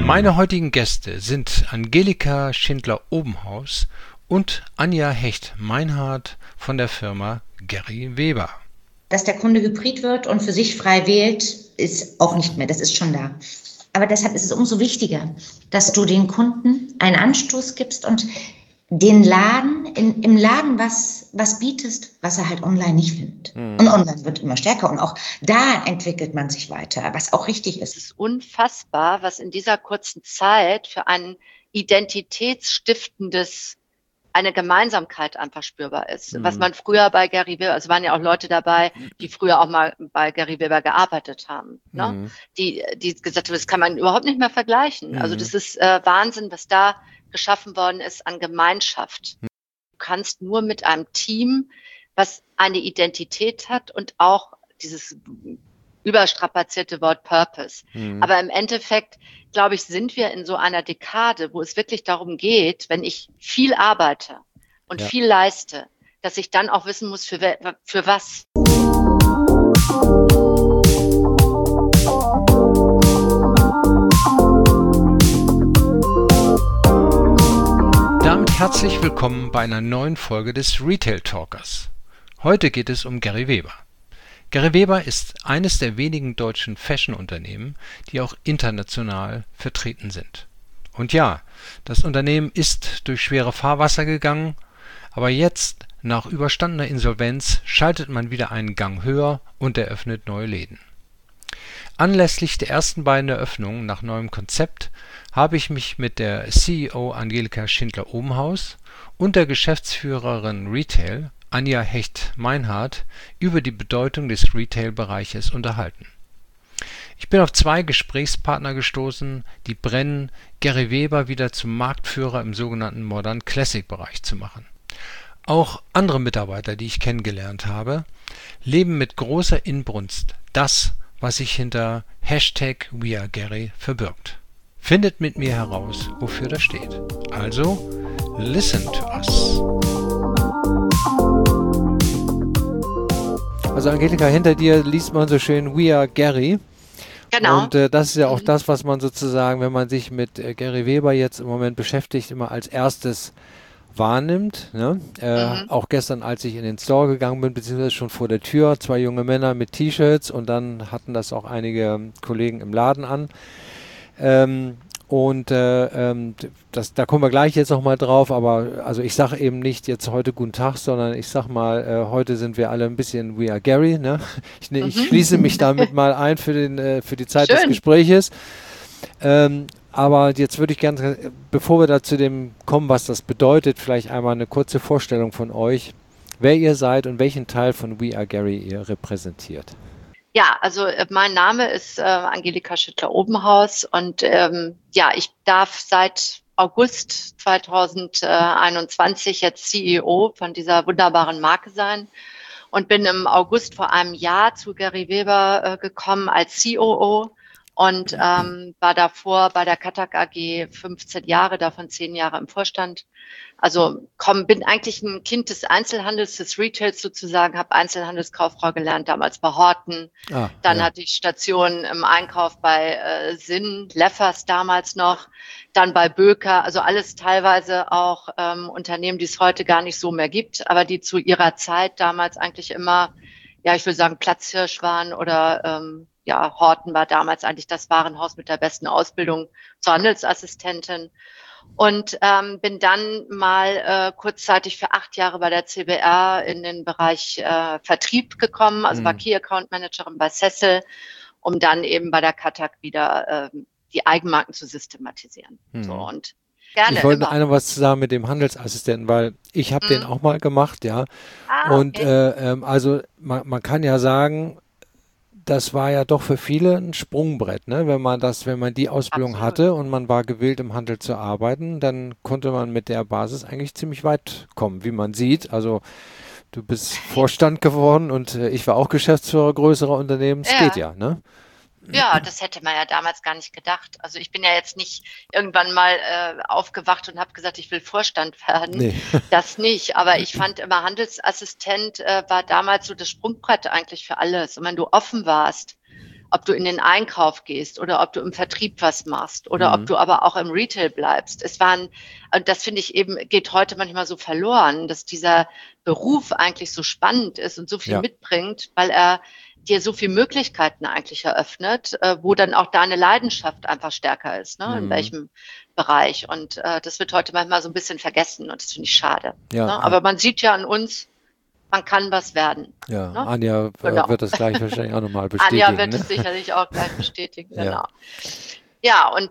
Meine heutigen Gäste sind Angelika Schindler-Obenhaus und Anja Hecht-Meinhardt von der Firma Gary Weber. Dass der Kunde Hybrid wird und für sich frei wählt, ist auch nicht mehr, das ist schon da. Aber deshalb ist es umso wichtiger, dass du den Kunden einen Anstoß gibst und den Laden, im Laden was bietest, was er halt online nicht findet. Und online wird immer stärker und auch da entwickelt man sich weiter, was auch richtig ist. Es ist unfassbar, was in dieser kurzen Zeit für ein identitätsstiftendes, eine Gemeinsamkeit einfach spürbar ist. Was man früher bei Gary Weber, also waren ja auch Leute dabei, die früher auch mal bei Gary Weber gearbeitet haben, ne? Die gesagt haben, das kann man überhaupt nicht mehr vergleichen. Also das ist Wahnsinn, was da geschaffen worden ist an Gemeinschaft. Du kannst nur mit einem Team, was eine Identität hat und auch dieses überstrapazierte Wort Purpose. Aber im Endeffekt, glaube ich, sind wir in so einer Dekade, wo es wirklich darum geht, wenn ich viel arbeite und viel leiste, dass ich dann auch wissen muss, für was. Damit herzlich willkommen bei einer neuen Folge des Retail Talkers. Heute geht es um Gary Weber. Gary Weber ist eines der wenigen deutschen Fashion-Unternehmen, die auch international vertreten sind. Und ja, das Unternehmen ist durch schwere Fahrwasser gegangen, aber jetzt, nach überstandener Insolvenz, schaltet man wieder einen Gang höher und eröffnet neue Läden. Anlässlich der ersten beiden Eröffnungen nach neuem Konzept habe ich mich mit der CEO Angelika Schindler-Obenhaus und der Geschäftsführerin Retail Anja Hecht-Meinhardt über die Bedeutung des Retail-Bereiches unterhalten. Ich bin auf zwei Gesprächspartner gestoßen, die brennen, Gary Weber wieder zum Marktführer im sogenannten Modern Classic-Bereich zu machen. Auch andere Mitarbeiter, die ich kennengelernt habe, leben mit großer Inbrunst das, was sich hinter #WeAreGary verbirgt. Findet mit mir heraus, wofür das steht. Also, listen to us. Also Angelika, hinter dir liest man so schön We Are Gary. Genau. Und das ist ja auch das, was man sozusagen, wenn man sich mit Gary Weber jetzt im Moment beschäftigt, immer als erstes wahrnimmt. Ne? Auch gestern, als ich in den Store gegangen bin, beziehungsweise schon vor der Tür, zwei junge Männer mit T-Shirts und dann hatten das auch einige Kollegen im Laden an. Da kommen wir gleich jetzt nochmal drauf, aber also ich sage eben nicht jetzt heute guten Tag, sondern ich sage mal, heute sind wir alle ein bisschen We Are Gary. Ne? Ich schließe mich damit mal ein für die Zeit des Gespräches. Aber jetzt würde ich gerne, bevor wir da zu dem kommen, was das bedeutet, vielleicht einmal eine kurze Vorstellung von euch, wer ihr seid und welchen Teil von We Are Gary ihr repräsentiert. Ja, also mein Name ist Angelika Schindler-Obenhaus und ich darf seit August 2021 jetzt CEO von dieser wunderbaren Marke sein und bin im August vor einem Jahr zu Gary Weber gekommen als COO und war davor bei der Katak AG 15 Jahre, davon 10 Jahre im Vorstand. Also bin eigentlich ein Kind des Einzelhandels, des Retails sozusagen, habe Einzelhandelskauffrau gelernt, damals bei Horten. Dann hatte ich Stationen im Einkauf bei Sinn, Leffers damals noch, dann bei Böker, also alles teilweise auch Unternehmen, die es heute gar nicht so mehr gibt, aber die zu ihrer Zeit damals eigentlich immer, ja, ich würde sagen, Platzhirsch waren oder Horten war damals eigentlich das Warenhaus mit der besten Ausbildung zur Handelsassistentin. Und bin dann mal kurzzeitig für 8 Jahre bei der CBR in den Bereich Vertrieb gekommen, also war Key Account Managerin bei Cecil, um dann eben bei der Katak wieder die Eigenmarken zu systematisieren. So, und gerne. Ich wollte einer was sagen mit dem Handelsassistenten, weil ich habe den auch mal gemacht, ja. Und also man kann ja sagen, das war ja doch für viele ein Sprungbrett, ne? Wenn man die Ausbildung hatte und man war gewillt, im Handel zu arbeiten, dann konnte man mit der Basis eigentlich ziemlich weit kommen, wie man sieht. Also du bist Vorstand geworden und ich war auch Geschäftsführer größerer Unternehmen. Es geht ja, ne? Ja, das hätte man ja damals gar nicht gedacht. Also ich bin ja jetzt nicht irgendwann mal aufgewacht und habe gesagt, ich will Vorstand werden. Nee. Das nicht. Aber ich fand immer, Handelsassistent war damals so das Sprungbrett eigentlich für alles. Und wenn du offen warst ob du in den Einkauf gehst oder ob du im Vertrieb was machst oder ob du aber auch im Retail bleibst. Und das finde ich eben, geht heute manchmal so verloren, dass dieser Beruf eigentlich so spannend ist und so viel mitbringt, weil er dir so viele Möglichkeiten eigentlich eröffnet, wo dann auch deine Leidenschaft einfach stärker ist, ne? In welchem Bereich. Und das wird heute manchmal so ein bisschen vergessen und das finde ich schade. Ne? Aber man sieht ja an uns, man kann was werden. Ja, Ne? Anja wird das gleich wahrscheinlich auch nochmal bestätigen. Anja wird es sicherlich auch gleich bestätigen, genau. Ja, und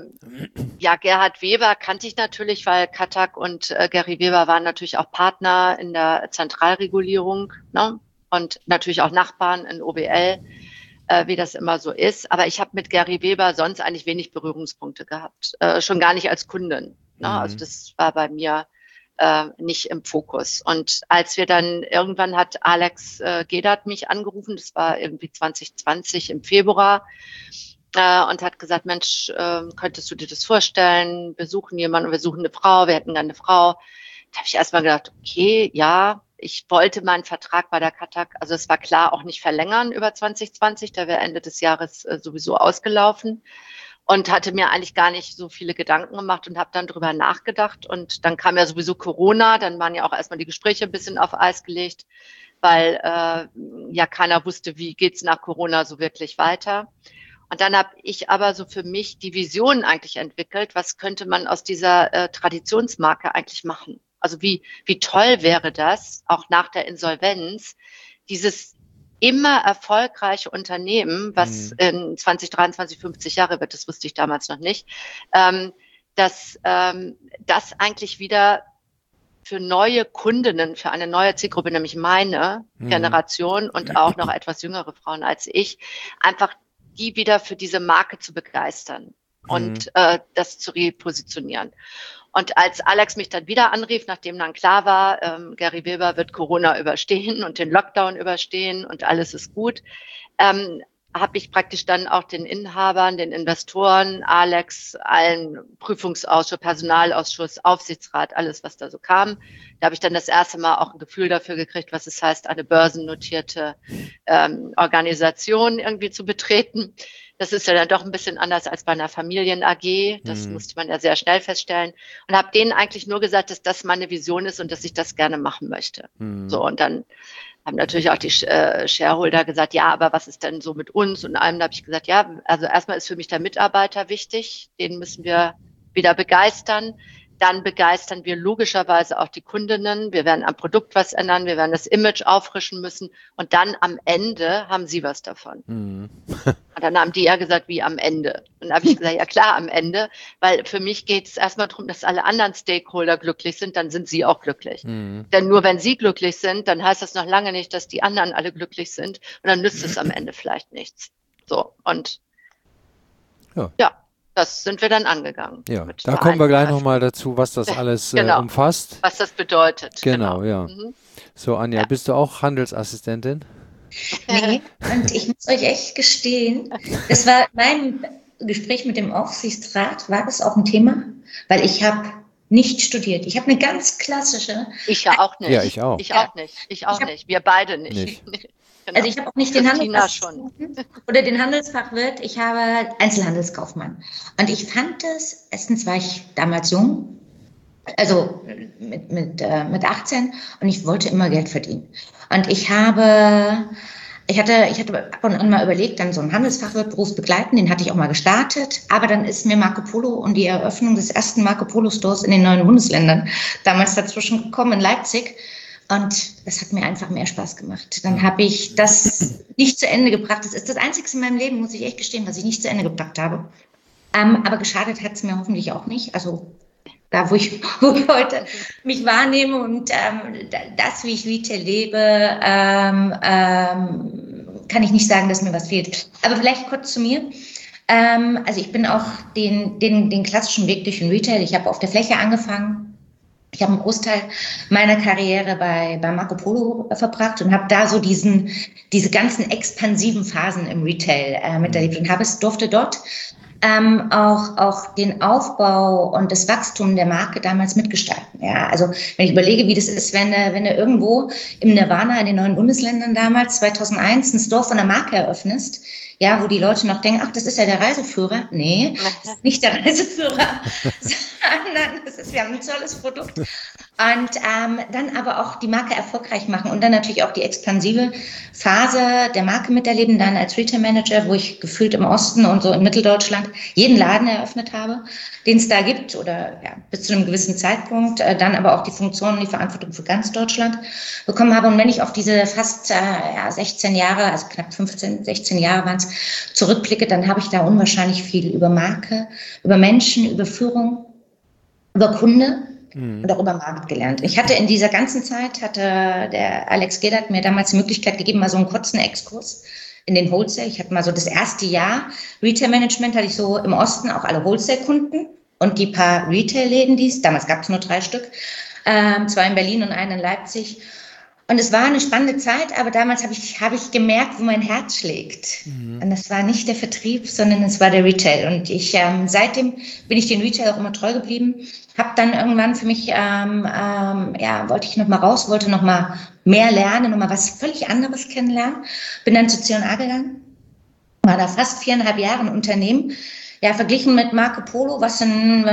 Gerhard Weber kannte ich natürlich, weil Katak und Gary Weber waren natürlich auch Partner in der Zentralregulierung, ne? Und natürlich auch Nachbarn in OWL, wie das immer so ist. Aber ich habe mit Gary Weber sonst eigentlich wenig Berührungspunkte gehabt, schon gar nicht als Kundin. Ne? Also das war bei mir nicht im Fokus. Und als wir dann, irgendwann hat Alex Gedert mich angerufen, das war irgendwie 2020 im Februar, und hat gesagt, Mensch, könntest du dir das vorstellen? Wir suchen jemanden, wir suchen eine Frau, wir hätten gerne eine Frau. Da habe ich erstmal gedacht, okay, ja, ich wollte meinen Vertrag bei der Katak, also es war klar, auch nicht verlängern über 2020, der wäre Ende des Jahres sowieso ausgelaufen. Und hatte mir eigentlich gar nicht so viele Gedanken gemacht und habe dann drüber nachgedacht. Und dann kam ja sowieso Corona, dann waren ja auch erstmal die Gespräche ein bisschen auf Eis gelegt, weil ja keiner wusste, wie geht's nach Corona so wirklich weiter. Und dann habe ich aber so für mich die Vision eigentlich entwickelt, was könnte man aus dieser Traditionsmarke eigentlich machen? Also wie toll wäre das, auch nach der Insolvenz, dieses immer erfolgreiche Unternehmen, was in 2023 50 Jahre wird, das wusste ich damals noch nicht, dass das eigentlich wieder für neue Kundinnen, für eine neue Zielgruppe, nämlich meine Generation und auch noch etwas jüngere Frauen als ich, einfach die wieder für diese Marke zu begeistern und das zu repositionieren. Und als Alex mich dann wieder anrief, nachdem dann klar war, Gary Weber wird Corona überstehen und den Lockdown überstehen und alles ist gut, habe ich praktisch dann auch den Inhabern, den Investoren, Alex, allen Prüfungsausschuss, Personalausschuss, Aufsichtsrat, alles, was da so kam. Da habe ich dann das erste Mal auch ein Gefühl dafür gekriegt, was es heißt, eine börsennotierte Organisation irgendwie zu betreten. Das ist ja dann doch ein bisschen anders als bei einer Familien-AG. Das musste man ja sehr schnell feststellen. Und habe denen eigentlich nur gesagt, dass das meine Vision ist und dass ich das gerne machen möchte. So, und dann haben natürlich auch die Shareholder gesagt, ja, aber was ist denn so mit uns und allem? Da habe ich gesagt, ja, also erstmal ist für mich der Mitarbeiter wichtig. Den müssen wir wieder begeistern. Dann begeistern wir logischerweise auch die Kundinnen. Wir werden am Produkt was ändern. Wir werden das Image auffrischen müssen. Und dann am Ende haben sie was davon. Und dann haben die ja gesagt, wie am Ende. Und dann habe ich gesagt, ja klar, am Ende. Weil für mich geht es erstmal darum, dass alle anderen Stakeholder glücklich sind. Dann sind sie auch glücklich. Denn nur wenn sie glücklich sind, dann heißt das noch lange nicht, dass die anderen alle glücklich sind. Und dann nützt es am Ende vielleicht nichts. So, und ja. Das sind wir dann angegangen. Ja, da kommen wir gleich nochmal dazu, was das alles umfasst. Was das bedeutet. Genau, ja. So, Anja, bist du auch Handelsassistentin? Nee, und ich muss euch echt gestehen, das war mein Gespräch mit dem Aufsichtsrat, war das auch ein Thema, weil ich habe nicht studiert. Ich habe eine ganz klassische... Ich ja auch nicht. Ja, ich auch. Ich auch nicht. Ich auch nicht. Wir beide nicht. Genau. Also ich habe auch nicht den Handelsfachwirt oder den Handelsfachwirt, ich habe Einzelhandelskaufmann. Und ich fand es, erstens war ich damals jung, also mit 18 und ich wollte immer Geld verdienen. Und ich hatte ab und an mal überlegt, dann so einen Handelsfachwirt-Beruf begleiten, den hatte ich auch mal gestartet, aber dann ist mir Marco Polo und die Eröffnung des ersten Marco Polo-Stores in den 9 Bundesländern damals dazwischen gekommen in Leipzig. Und das hat mir einfach mehr Spaß gemacht. Dann habe ich das nicht zu Ende gebracht. Das ist das Einzige in meinem Leben, muss ich echt gestehen, was ich nicht zu Ende gebracht habe. Aber geschadet hat es mir hoffentlich auch nicht. Also da, wo ich heute mich wahrnehme und das, wie ich Retail lebe, kann ich nicht sagen, dass mir was fehlt. Aber vielleicht kurz zu mir. Also ich bin auch den klassischen Weg durch den Retail. Ich habe auf der Fläche angefangen. Ich habe einen Großteil meiner Karriere bei Marco Polo verbracht und habe da so diese ganzen expansiven Phasen im Retail miterlebt und durfte dort auch den Aufbau und das Wachstum der Marke damals mitgestalten. Ja, also wenn ich überlege, wie das ist, wenn du irgendwo im Nirvana in den 9 Bundesländern damals 2001 ein Store von der Marke eröffnest, ja, wo die Leute noch denken, ach, das ist ja der Reiseführer. Nee, das ist nicht der Reiseführer, sondern wir haben ein tolles Produkt. Und dann aber auch die Marke erfolgreich machen und dann natürlich auch die expansive Phase der Marke miterleben, dann als Retail Manager, wo ich gefühlt im Osten und so in Mitteldeutschland jeden Laden eröffnet habe, den es da gibt oder ja, bis zu einem gewissen Zeitpunkt, dann aber auch die Funktion und die Verantwortung für ganz Deutschland bekommen habe. Und wenn ich auf diese fast 16 Jahre, also knapp 15, 16 Jahre waren es, zurückblicke, dann habe ich da unwahrscheinlich viel über Marke, über Menschen, über Führung, über Kunde und auch über Markt gelernt. Ich hatte in dieser ganzen Zeit, der Alex Gedert mir damals die Möglichkeit gegeben, mal so einen kurzen Exkurs in den Wholesale. Ich hatte mal so das erste Jahr Retail-Management, hatte ich so im Osten auch alle Wholesale-Kunden und die paar Retail-Läden, damals gab es nur 3 Stück, 2 in Berlin und einen in Leipzig. Und es war eine spannende Zeit, aber damals habe ich gemerkt, wo mein Herz schlägt. Und das war nicht der Vertrieb, sondern es war der Retail. Und seitdem bin ich den Retail auch immer treu geblieben. Habe dann irgendwann für mich, wollte ich nochmal raus, wollte nochmal mehr lernen, nochmal was völlig anderes kennenlernen. Bin dann zu C&A gegangen, war da fast 4,5 Jahre im Unternehmen. Ja, verglichen mit Marco Polo, was schon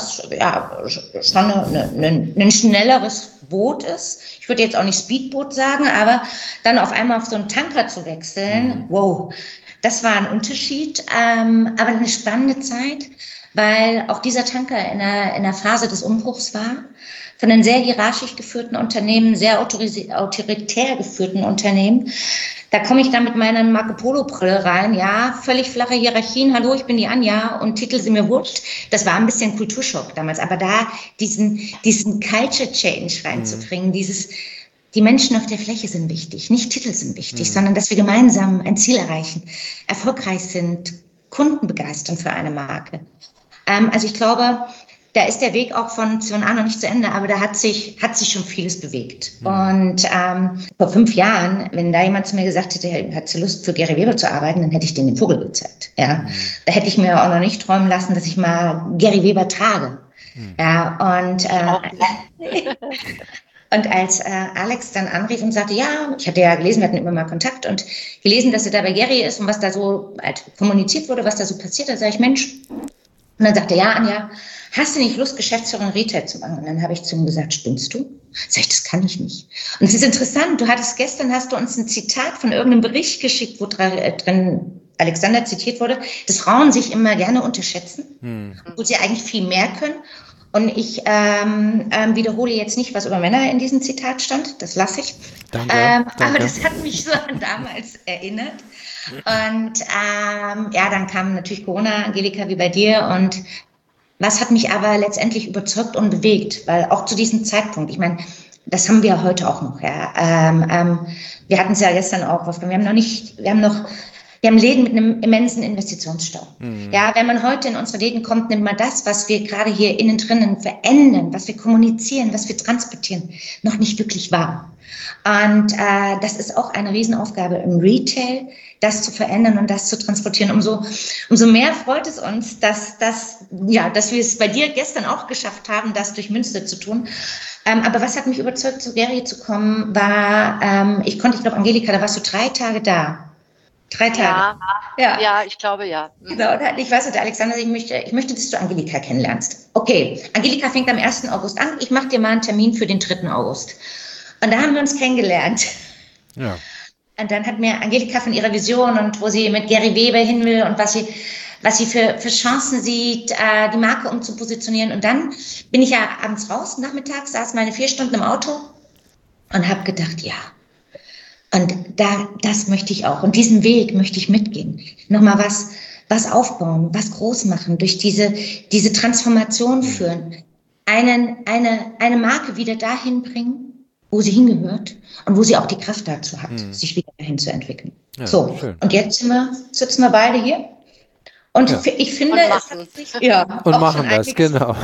ein schnelleres Boot ist. Ich würde jetzt auch nicht Speedboot sagen, aber dann auf einmal auf so einen Tanker zu wechseln, wow, das war ein Unterschied, aber eine spannende Zeit, weil auch dieser Tanker in der Phase des Umbruchs war, von einem sehr hierarchisch geführten Unternehmen, sehr autoritär geführten Unternehmen. Da komme ich dann mit meiner Marco Polo-Brille rein, ja, völlig flache Hierarchien, hallo, ich bin die Anja und Titel sind mir wurscht. Das war ein bisschen Kulturschock damals, aber da diesen Culture Change reinzubringen, die Menschen auf der Fläche sind wichtig, nicht Titel sind wichtig, sondern dass wir gemeinsam ein Ziel erreichen, erfolgreich sind, Kunden begeistern für eine Marke. Also ich glaube, da ist der Weg auch von C&A noch nicht zu Ende, aber da hat sich schon vieles bewegt. Und vor 5 Jahren, wenn da jemand zu mir gesagt hätte, hat sie Lust für Gary Weber zu arbeiten, dann hätte ich denen den Vogel gezeigt. Ja? Da hätte ich mir auch noch nicht träumen lassen, dass ich mal Gary Weber trage. Ja, und als Alex dann anrief und sagte, ja, ich hatte ja gelesen, wir hatten immer mal Kontakt und gelesen, dass er da bei Gary ist und was da so halt kommuniziert wurde, was da so passiert, da sage ich, Mensch. Und dann sagte er, ja, Anja, hast du nicht Lust, Geschäftsführerin Retail zu machen? Und dann habe ich zu ihm gesagt, spinnst du? Sag ich, das kann ich nicht. Und es ist interessant, hast du uns ein Zitat von irgendeinem Bericht geschickt, wo drin Alexander zitiert wurde, dass Frauen sich immer gerne unterschätzen, wo sie eigentlich viel mehr können. Und ich wiederhole jetzt nicht, was über Männer in diesem Zitat stand, das lasse ich. Danke. Aber das hat mich so an damals erinnert. Und dann kam natürlich Corona, Angelika, wie bei dir. Und was hat mich aber letztendlich überzeugt und bewegt? Weil auch zu diesem Zeitpunkt, ich meine, das haben wir heute auch noch. Ja. Wir hatten es ja gestern auch, wir haben Läden mit einem immensen Investitionsstau. Ja, wenn man heute in unsere Läden kommt, nimmt man das, was wir gerade hier innen drinnen verändern, was wir kommunizieren, was wir transportieren, noch nicht wirklich wahr. Und das ist auch eine Riesenaufgabe im Retail, das zu verändern und das zu transportieren. Umso mehr freut es uns, dass wir es bei dir gestern auch geschafft haben, das durch Münster zu tun. Aber was hat mich überzeugt, zu Gary zu kommen, war, ich glaube, Angelika, da warst du 3 Tage da. 3 Tage. Ja, ich glaube, ja. Genau, ich weiß, der Alexander, ich möchte, dass du Angelika kennenlernst. Okay, Angelika fängt am 1. August an. Ich mache dir mal einen Termin für den 3. August. Und da haben wir uns kennengelernt. Ja. Und dann hat mir Angelika von ihrer Vision und wo sie mit Gary Weber hin will und was sie für Chancen sieht, die Marke umzupositionieren. Und dann bin ich ja abends raus, nachmittags, saß meine 4 Stunden im Auto und habe gedacht, ja, und das möchte ich auch. Und diesen Weg möchte ich mitgehen. Nochmal was aufbauen, was groß machen, durch diese Transformation führen. Eine Marke wieder dahin bringen, wo sie hingehört und wo sie auch die Kraft dazu hat, sich wieder dahin zu entwickeln. Ja, so, schön. Und jetzt sitzen wir beide hier. Und ich finde, und machen das, genau.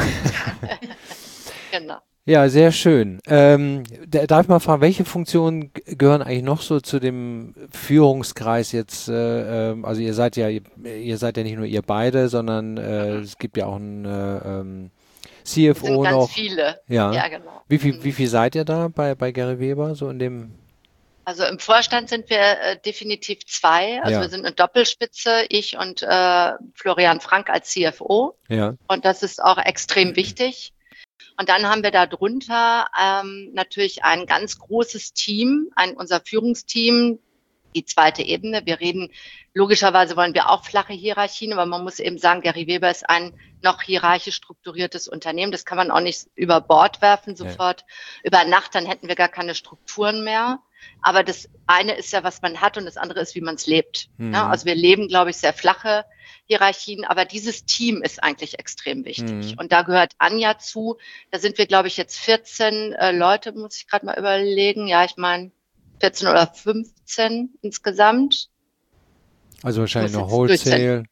Genau. Ja, sehr schön. Darf ich mal fragen, welche Funktionen gehören eigentlich noch so zu dem Führungskreis jetzt? Also ihr seid ja nicht nur ihr beide, sondern es gibt ja auch einen CFO ganz noch. Viele. Ja, ja, genau. Wie viel seid ihr da bei Gary Weber so in dem Also im Vorstand sind wir definitiv zwei. Also Ja. wir sind eine Doppelspitze, ich und Florian Frank als CFO. Ja. Und das ist auch extrem wichtig. Und dann haben wir da drunter natürlich ein ganz großes Team, unser Führungsteam, die zweite Ebene. Logischerweise wollen wir auch flache Hierarchien, aber man muss eben sagen, Gary Weber ist ein noch hierarchisch strukturiertes Unternehmen. Das kann man auch nicht über Bord werfen sofort über Nacht, dann hätten wir gar keine Strukturen mehr. Aber das eine ist ja, was man hat, und das andere ist, wie man es lebt. Ja, also wir leben, glaube ich, sehr flache Hierarchien, aber dieses Team ist eigentlich extrem wichtig. Und da gehört Anja zu. Da sind wir, glaube ich, jetzt 14 Leute, muss ich gerade mal überlegen. Ja, ich meine 14 oder 15 insgesamt. Also wahrscheinlich noch Wholesale.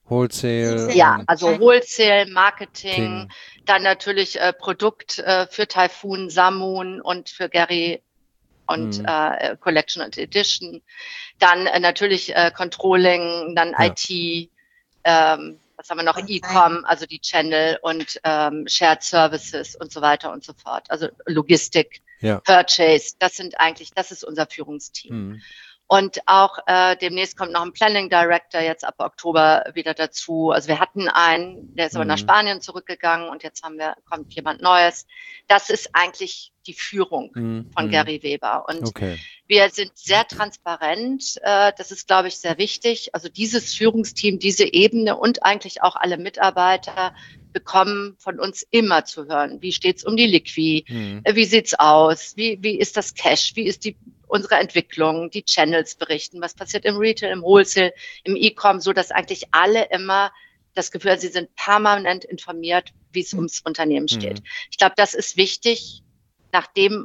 Ja, also Wholesale, Marketing, dann natürlich Produkt für Typhoon, Samoon und für Gary und Collection und Edition. Dann natürlich Controlling, dann IT, was haben wir noch? E-Com, also die Channel und Shared Services und so weiter und so fort. Also Logistik, Purchase, das ist unser Führungsteam. Und auch demnächst kommt noch ein Planning Director jetzt ab Oktober wieder dazu. Also wir hatten einen, der ist aber nach Spanien zurückgegangen und jetzt kommt jemand Neues. Das ist eigentlich die Führung von Gary Weber. Und wir sind sehr transparent. Das ist, glaube ich, sehr wichtig. Also dieses Führungsteam, diese Ebene und eigentlich auch alle Mitarbeiter bekommen von uns immer zu hören. Wie steht's um die Liquid? Wie sieht's aus? Wie ist das Cash? Wie ist unsere Entwicklung, die Channels berichten, was passiert im Retail, im Wholesale, im E-Com, so dass eigentlich alle immer das Gefühl haben, sie sind permanent informiert, wie es ums Unternehmen steht. Ich glaube, das ist wichtig, nachdem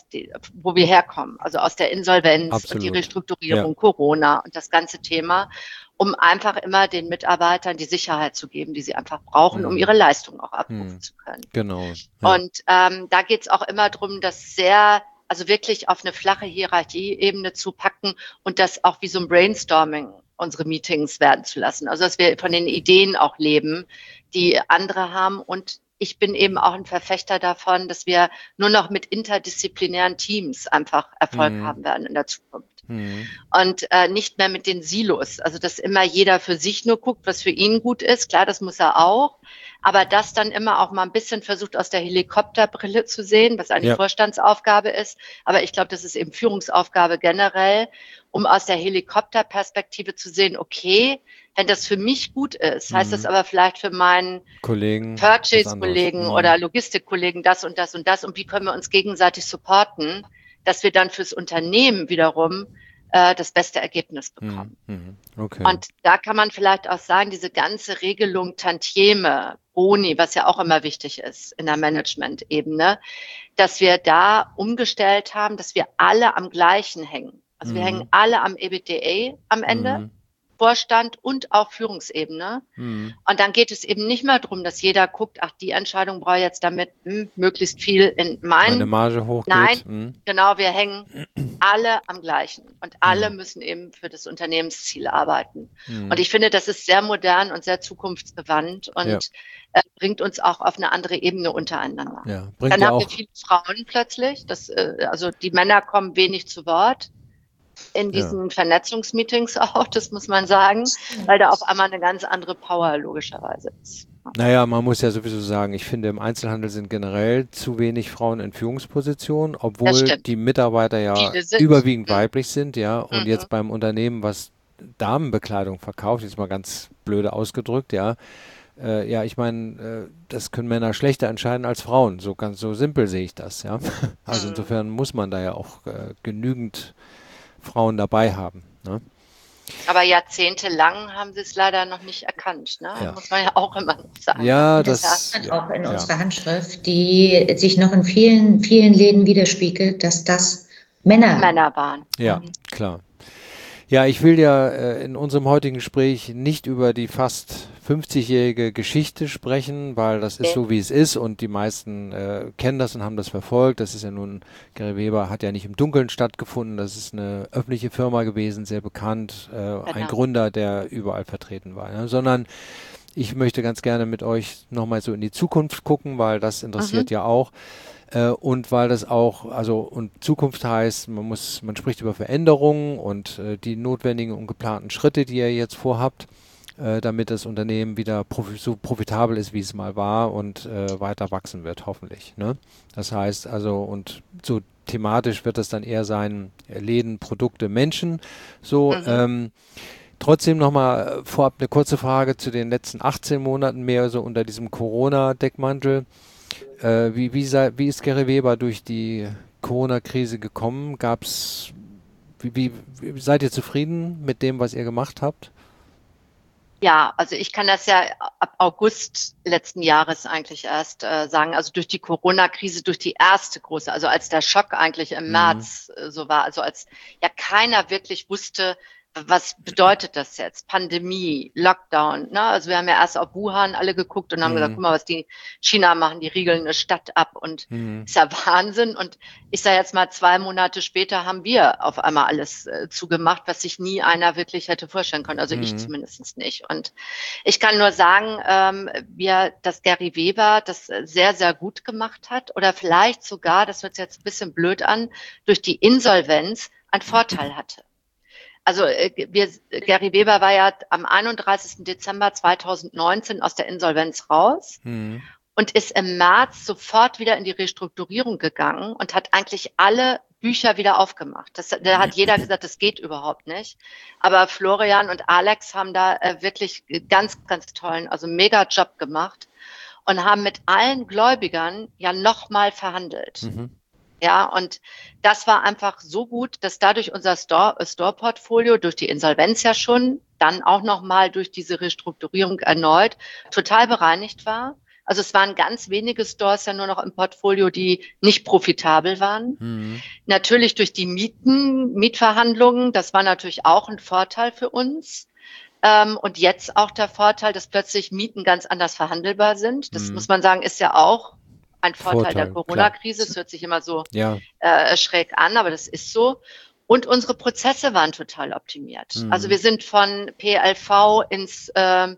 wo wir herkommen, also aus der Insolvenz und die Restrukturierung, Corona und das ganze Thema, um einfach immer den Mitarbeitern die Sicherheit zu geben, die sie einfach brauchen, um ihre Leistung auch abrufen zu können. Genau. Und da geht es auch immer darum, das also wirklich auf eine flache Hierarchieebene zu packen und das auch wie so ein Brainstorming unsere Meetings werden zu lassen. Also dass wir von den Ideen auch leben, die andere haben. Und ich bin eben auch ein Verfechter davon, dass wir nur noch mit interdisziplinären Teams einfach Erfolg haben werden in der Zukunft. Und nicht mehr mit den Silos. Also dass immer jeder für sich nur guckt, was für ihn gut ist. Klar, das muss er auch. Aber das dann immer auch mal ein bisschen versucht, aus der Helikopterbrille zu sehen, was eine Vorstandsaufgabe ist. Aber ich glaube, das ist eben Führungsaufgabe generell, um aus der Helikopterperspektive zu sehen, okay, wenn das für mich gut ist, heißt das aber vielleicht für meinen Purchase-Kollegen oder Logistikkollegen das und das und das. Und wie können wir uns gegenseitig supporten, dass wir dann fürs Unternehmen wiederum das beste Ergebnis bekommen. Und da kann man vielleicht auch sagen, diese ganze Regelung Tantieme, Boni, was ja auch immer wichtig ist in der Management-Ebene, dass wir da umgestellt haben, dass wir alle am gleichen hängen. Also wir hängen alle am EBITDA am Ende, Vorstand und auch Führungsebene. Und dann geht es eben nicht mehr darum, dass jeder guckt, ach, die Entscheidung brauche ich jetzt damit möglichst viel in meine Marge hochgeht. Nein, genau, wir hängen alle am gleichen und alle müssen eben für das Unternehmensziel arbeiten. Und ich finde, das ist sehr modern und sehr zukunftsgewandt und bringt uns auch auf eine andere Ebene untereinander. Dann haben wir viele Frauen plötzlich, also die Männer kommen wenig zu Wort. In diesen Vernetzungsmeetings auch, das muss man sagen, weil da auf einmal eine ganz andere Power logischerweise ist. Naja, man muss ja sowieso sagen, ich finde, im Einzelhandel sind generell zu wenig Frauen in Führungspositionen, obwohl die Mitarbeiter ja überwiegend weiblich sind, und jetzt beim Unternehmen, was Damenbekleidung verkauft, jetzt mal ganz blöde ausgedrückt, ich meine, das können Männer schlechter entscheiden als Frauen, so simpel sehe ich das, Also insofern muss man da ja auch genügend Frauen dabei haben. Ne? Aber jahrzehntelang haben sie es leider noch nicht erkannt, ne? Muss man ja auch immer noch sagen. Ja, das hat auch in unserer Handschrift, die sich noch in vielen, vielen Läden widerspiegelt, dass das Männer waren. Ja, klar. Ja, ich will ja in unserem heutigen Gespräch nicht über die fast 50-jährige Geschichte sprechen, weil das ist so, wie es ist und die meisten kennen das und haben das verfolgt. Das ist ja nun, Gary Weber hat ja nicht im Dunkeln stattgefunden, das ist eine öffentliche Firma gewesen, sehr bekannt, ein Gründer, der überall vertreten war, sondern ich möchte ganz gerne mit euch nochmal so in die Zukunft gucken, weil das interessiert ja auch. Und weil das auch, also und Zukunft heißt, man spricht über Veränderungen und die notwendigen und geplanten Schritte, die ihr jetzt vorhabt, damit das Unternehmen wieder so profitabel ist, wie es mal war und weiter wachsen wird, hoffentlich. Ne? Das heißt also, und so thematisch wird es dann eher sein, Läden, Produkte, Menschen. So, trotzdem nochmal vorab eine kurze Frage zu den letzten 18 Monaten mehr so unter diesem Corona-Deckmantel. Wie ist Gary Weber durch die Corona-Krise gekommen? Wie seid ihr zufrieden mit dem, was ihr gemacht habt? Ja, also ich kann das ja ab August letzten Jahres eigentlich erst sagen, also durch die Corona-Krise, durch die erste große, also als der Schock eigentlich im März so war, also als ja keiner wirklich wusste, was bedeutet das jetzt? Pandemie, Lockdown, ne? Also wir haben ja erst auf Wuhan alle geguckt und haben gesagt, guck mal, was die China machen, die riegeln eine Stadt ab und ist ja Wahnsinn. Und ich sage jetzt mal, 2 Monate später haben wir auf einmal alles zugemacht, was sich nie einer wirklich hätte vorstellen können. Also ich zumindest nicht. Und ich kann nur sagen, dass Gary Weber das sehr, sehr gut gemacht hat oder vielleicht sogar, das hört sich jetzt ein bisschen blöd an, durch die Insolvenz einen Vorteil hatte. Also Gary Weber war ja am 31. Dezember 2019 aus der Insolvenz raus und ist im März sofort wieder in die Restrukturierung gegangen und hat eigentlich alle Bücher wieder aufgemacht. Da hat jeder gesagt, das geht überhaupt nicht. Aber Florian und Alex haben da wirklich ganz, ganz tollen, also mega Job gemacht und haben mit allen Gläubigern ja nochmal verhandelt. Ja, und das war einfach so gut, dass dadurch unser Store-Portfolio durch die Insolvenz ja schon, dann auch nochmal durch diese Restrukturierung erneut total bereinigt war. Also es waren ganz wenige Stores ja nur noch im Portfolio, die nicht profitabel waren. Natürlich durch die Mietverhandlungen, das war natürlich auch ein Vorteil für uns. Und jetzt auch der Vorteil, dass plötzlich Mieten ganz anders verhandelbar sind. Das muss man sagen, ist ja auch ein Vorteil der Corona-Krise. Es hört sich immer so schräg an, aber das ist so. Und unsere Prozesse waren total optimiert. Also wir sind von PLV ins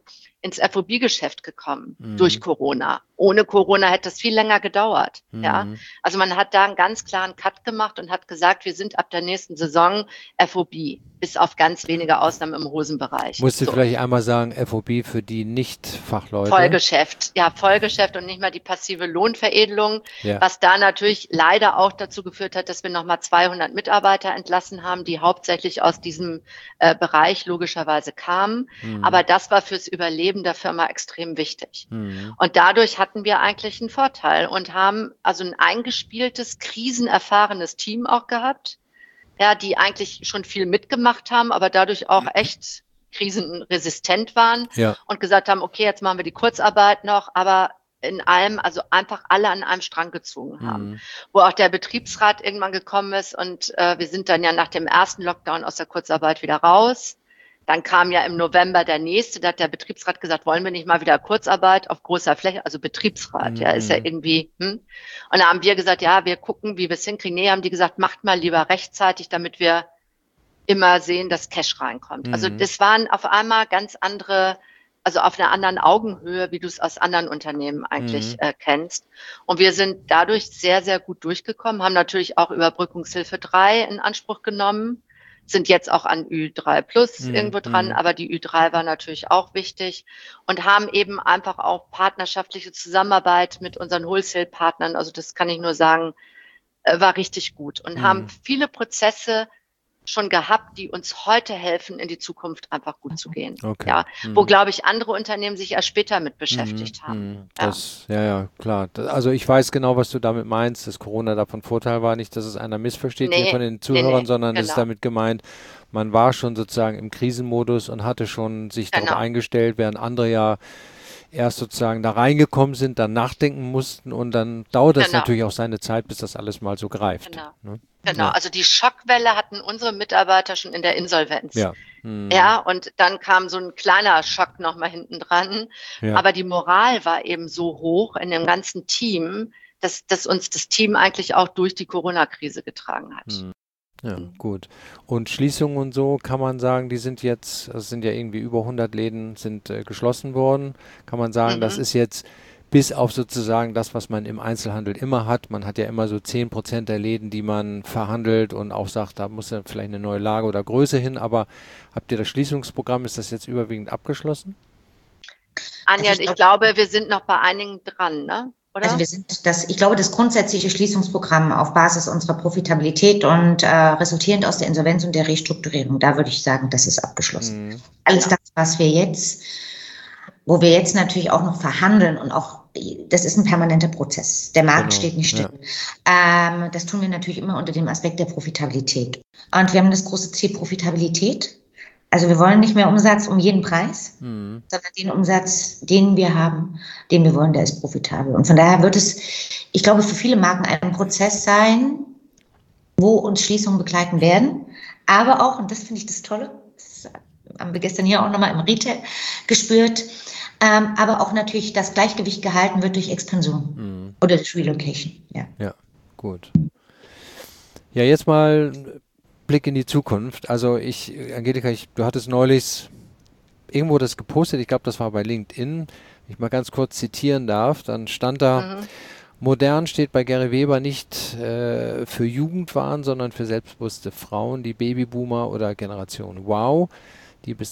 FOB-Geschäft gekommen durch Corona. Ohne Corona hätte das viel länger gedauert. Ja, also man hat da einen ganz klaren Cut gemacht und hat gesagt, wir sind ab der nächsten Saison FOB, bis auf ganz wenige Ausnahmen im Hosenbereich. Musst du vielleicht einmal sagen, FOB für die Nicht-Fachleute? Vollgeschäft, ja, Vollgeschäft und nicht mal die passive Lohnveredelung, was da natürlich leider auch dazu geführt hat, dass wir nochmal 200 Mitarbeiter entlassen haben, die hauptsächlich aus diesem Bereich logischerweise kamen. Aber das war fürs Überleben der Firma extrem wichtig. Und dadurch hatten wir eigentlich einen Vorteil und haben also ein eingespieltes, krisenerfahrenes Team auch gehabt, ja, die eigentlich schon viel mitgemacht haben, aber dadurch auch echt krisenresistent waren und gesagt haben, okay, jetzt machen wir die Kurzarbeit noch, aber in allem, also einfach alle an einem Strang gezogen haben. Wo auch der Betriebsrat irgendwann gekommen ist und wir sind dann ja nach dem ersten Lockdown aus der Kurzarbeit wieder raus. Dann kam ja im November der nächste, da hat der Betriebsrat gesagt, wollen wir nicht mal wieder Kurzarbeit auf großer Fläche, also Betriebsrat, ja, ist ja irgendwie, Und da haben wir gesagt, ja, wir gucken, wie wir es hinkriegen. Nee, haben die gesagt, macht mal lieber rechtzeitig, damit wir immer sehen, dass Cash reinkommt. Also das waren auf einmal ganz andere, also auf einer anderen Augenhöhe, wie du es aus anderen Unternehmen eigentlich kennst. Und wir sind dadurch sehr, sehr gut durchgekommen, haben natürlich auch Überbrückungshilfe 3 in Anspruch genommen, sind jetzt auch an Ü3 Plus irgendwo dran, aber die Ü3 war natürlich auch wichtig und haben eben einfach auch partnerschaftliche Zusammenarbeit mit unseren Wholesale-Partnern, also das kann ich nur sagen, war richtig gut und haben viele Prozesse schon gehabt, die uns heute helfen, in die Zukunft einfach gut zu gehen. Okay. Ja, wo, glaube ich, andere Unternehmen sich erst später mit beschäftigt haben. Ja, klar. Also ich weiß genau, was du damit meinst, dass Corona davon Vorteil war. Nicht, dass es einer missversteht hier von den Zuhörern, sondern es ist damit gemeint, man war schon sozusagen im Krisenmodus und hatte schon sich darauf eingestellt, während andere ja erst sozusagen da reingekommen sind, dann nachdenken mussten und dann dauert es natürlich auch seine Zeit, bis das alles mal so greift. Ne? Genau, also die Schockwelle hatten unsere Mitarbeiter schon in der Insolvenz. Ja, und dann kam so ein kleiner Schock nochmal hinten dran. Aber die Moral war eben so hoch in dem ganzen Team, dass uns das Team eigentlich auch durch die Corona-Krise getragen hat. Ja, gut. Und Schließungen und so kann man sagen, die sind jetzt, es sind ja irgendwie über 100 Läden sind geschlossen worden. Kann man sagen, das ist jetzt bis auf sozusagen das, was man im Einzelhandel immer hat. Man hat ja immer so 10% der Läden, die man verhandelt und auch sagt, da muss ja vielleicht eine neue Lage oder Größe hin. Aber habt ihr das Schließungsprogramm, ist das jetzt überwiegend abgeschlossen? Anja, Also ich glaube, wir sind noch bei einigen dran, ne? Oder? Also ich glaube, das grundsätzliche Schließungsprogramm auf Basis unserer Profitabilität und resultierend aus der Insolvenz und der Restrukturierung, da würde ich sagen, das ist abgeschlossen. Alles das, wo wir jetzt natürlich auch noch verhandeln und auch, das ist ein permanenter Prozess. Der Markt steht nicht still. Ja. Das tun wir natürlich immer unter dem Aspekt der Profitabilität. Und wir haben das große Ziel Profitabilität. Also wir wollen nicht mehr Umsatz um jeden Preis, sondern den Umsatz, den wir haben, den wir wollen, der ist profitabel. Und von daher wird es, ich glaube, für viele Marken ein Prozess sein, wo uns Schließungen begleiten werden. Aber auch, und das finde ich das Tolle, das haben wir gestern hier auch nochmal im Retail gespürt, aber auch natürlich das Gleichgewicht gehalten wird durch Expansion oder durch Relocation. Ja, gut. Ja, jetzt mal Blick in die Zukunft. Also Angelika, du hattest neulich irgendwo das gepostet, ich glaube, das war bei LinkedIn, wenn ich mal ganz kurz zitieren darf, dann stand da, modern steht bei Gary Weber nicht für Jugendwahn, sondern für selbstbewusste Frauen, die Babyboomer oder Generation Wow, die bis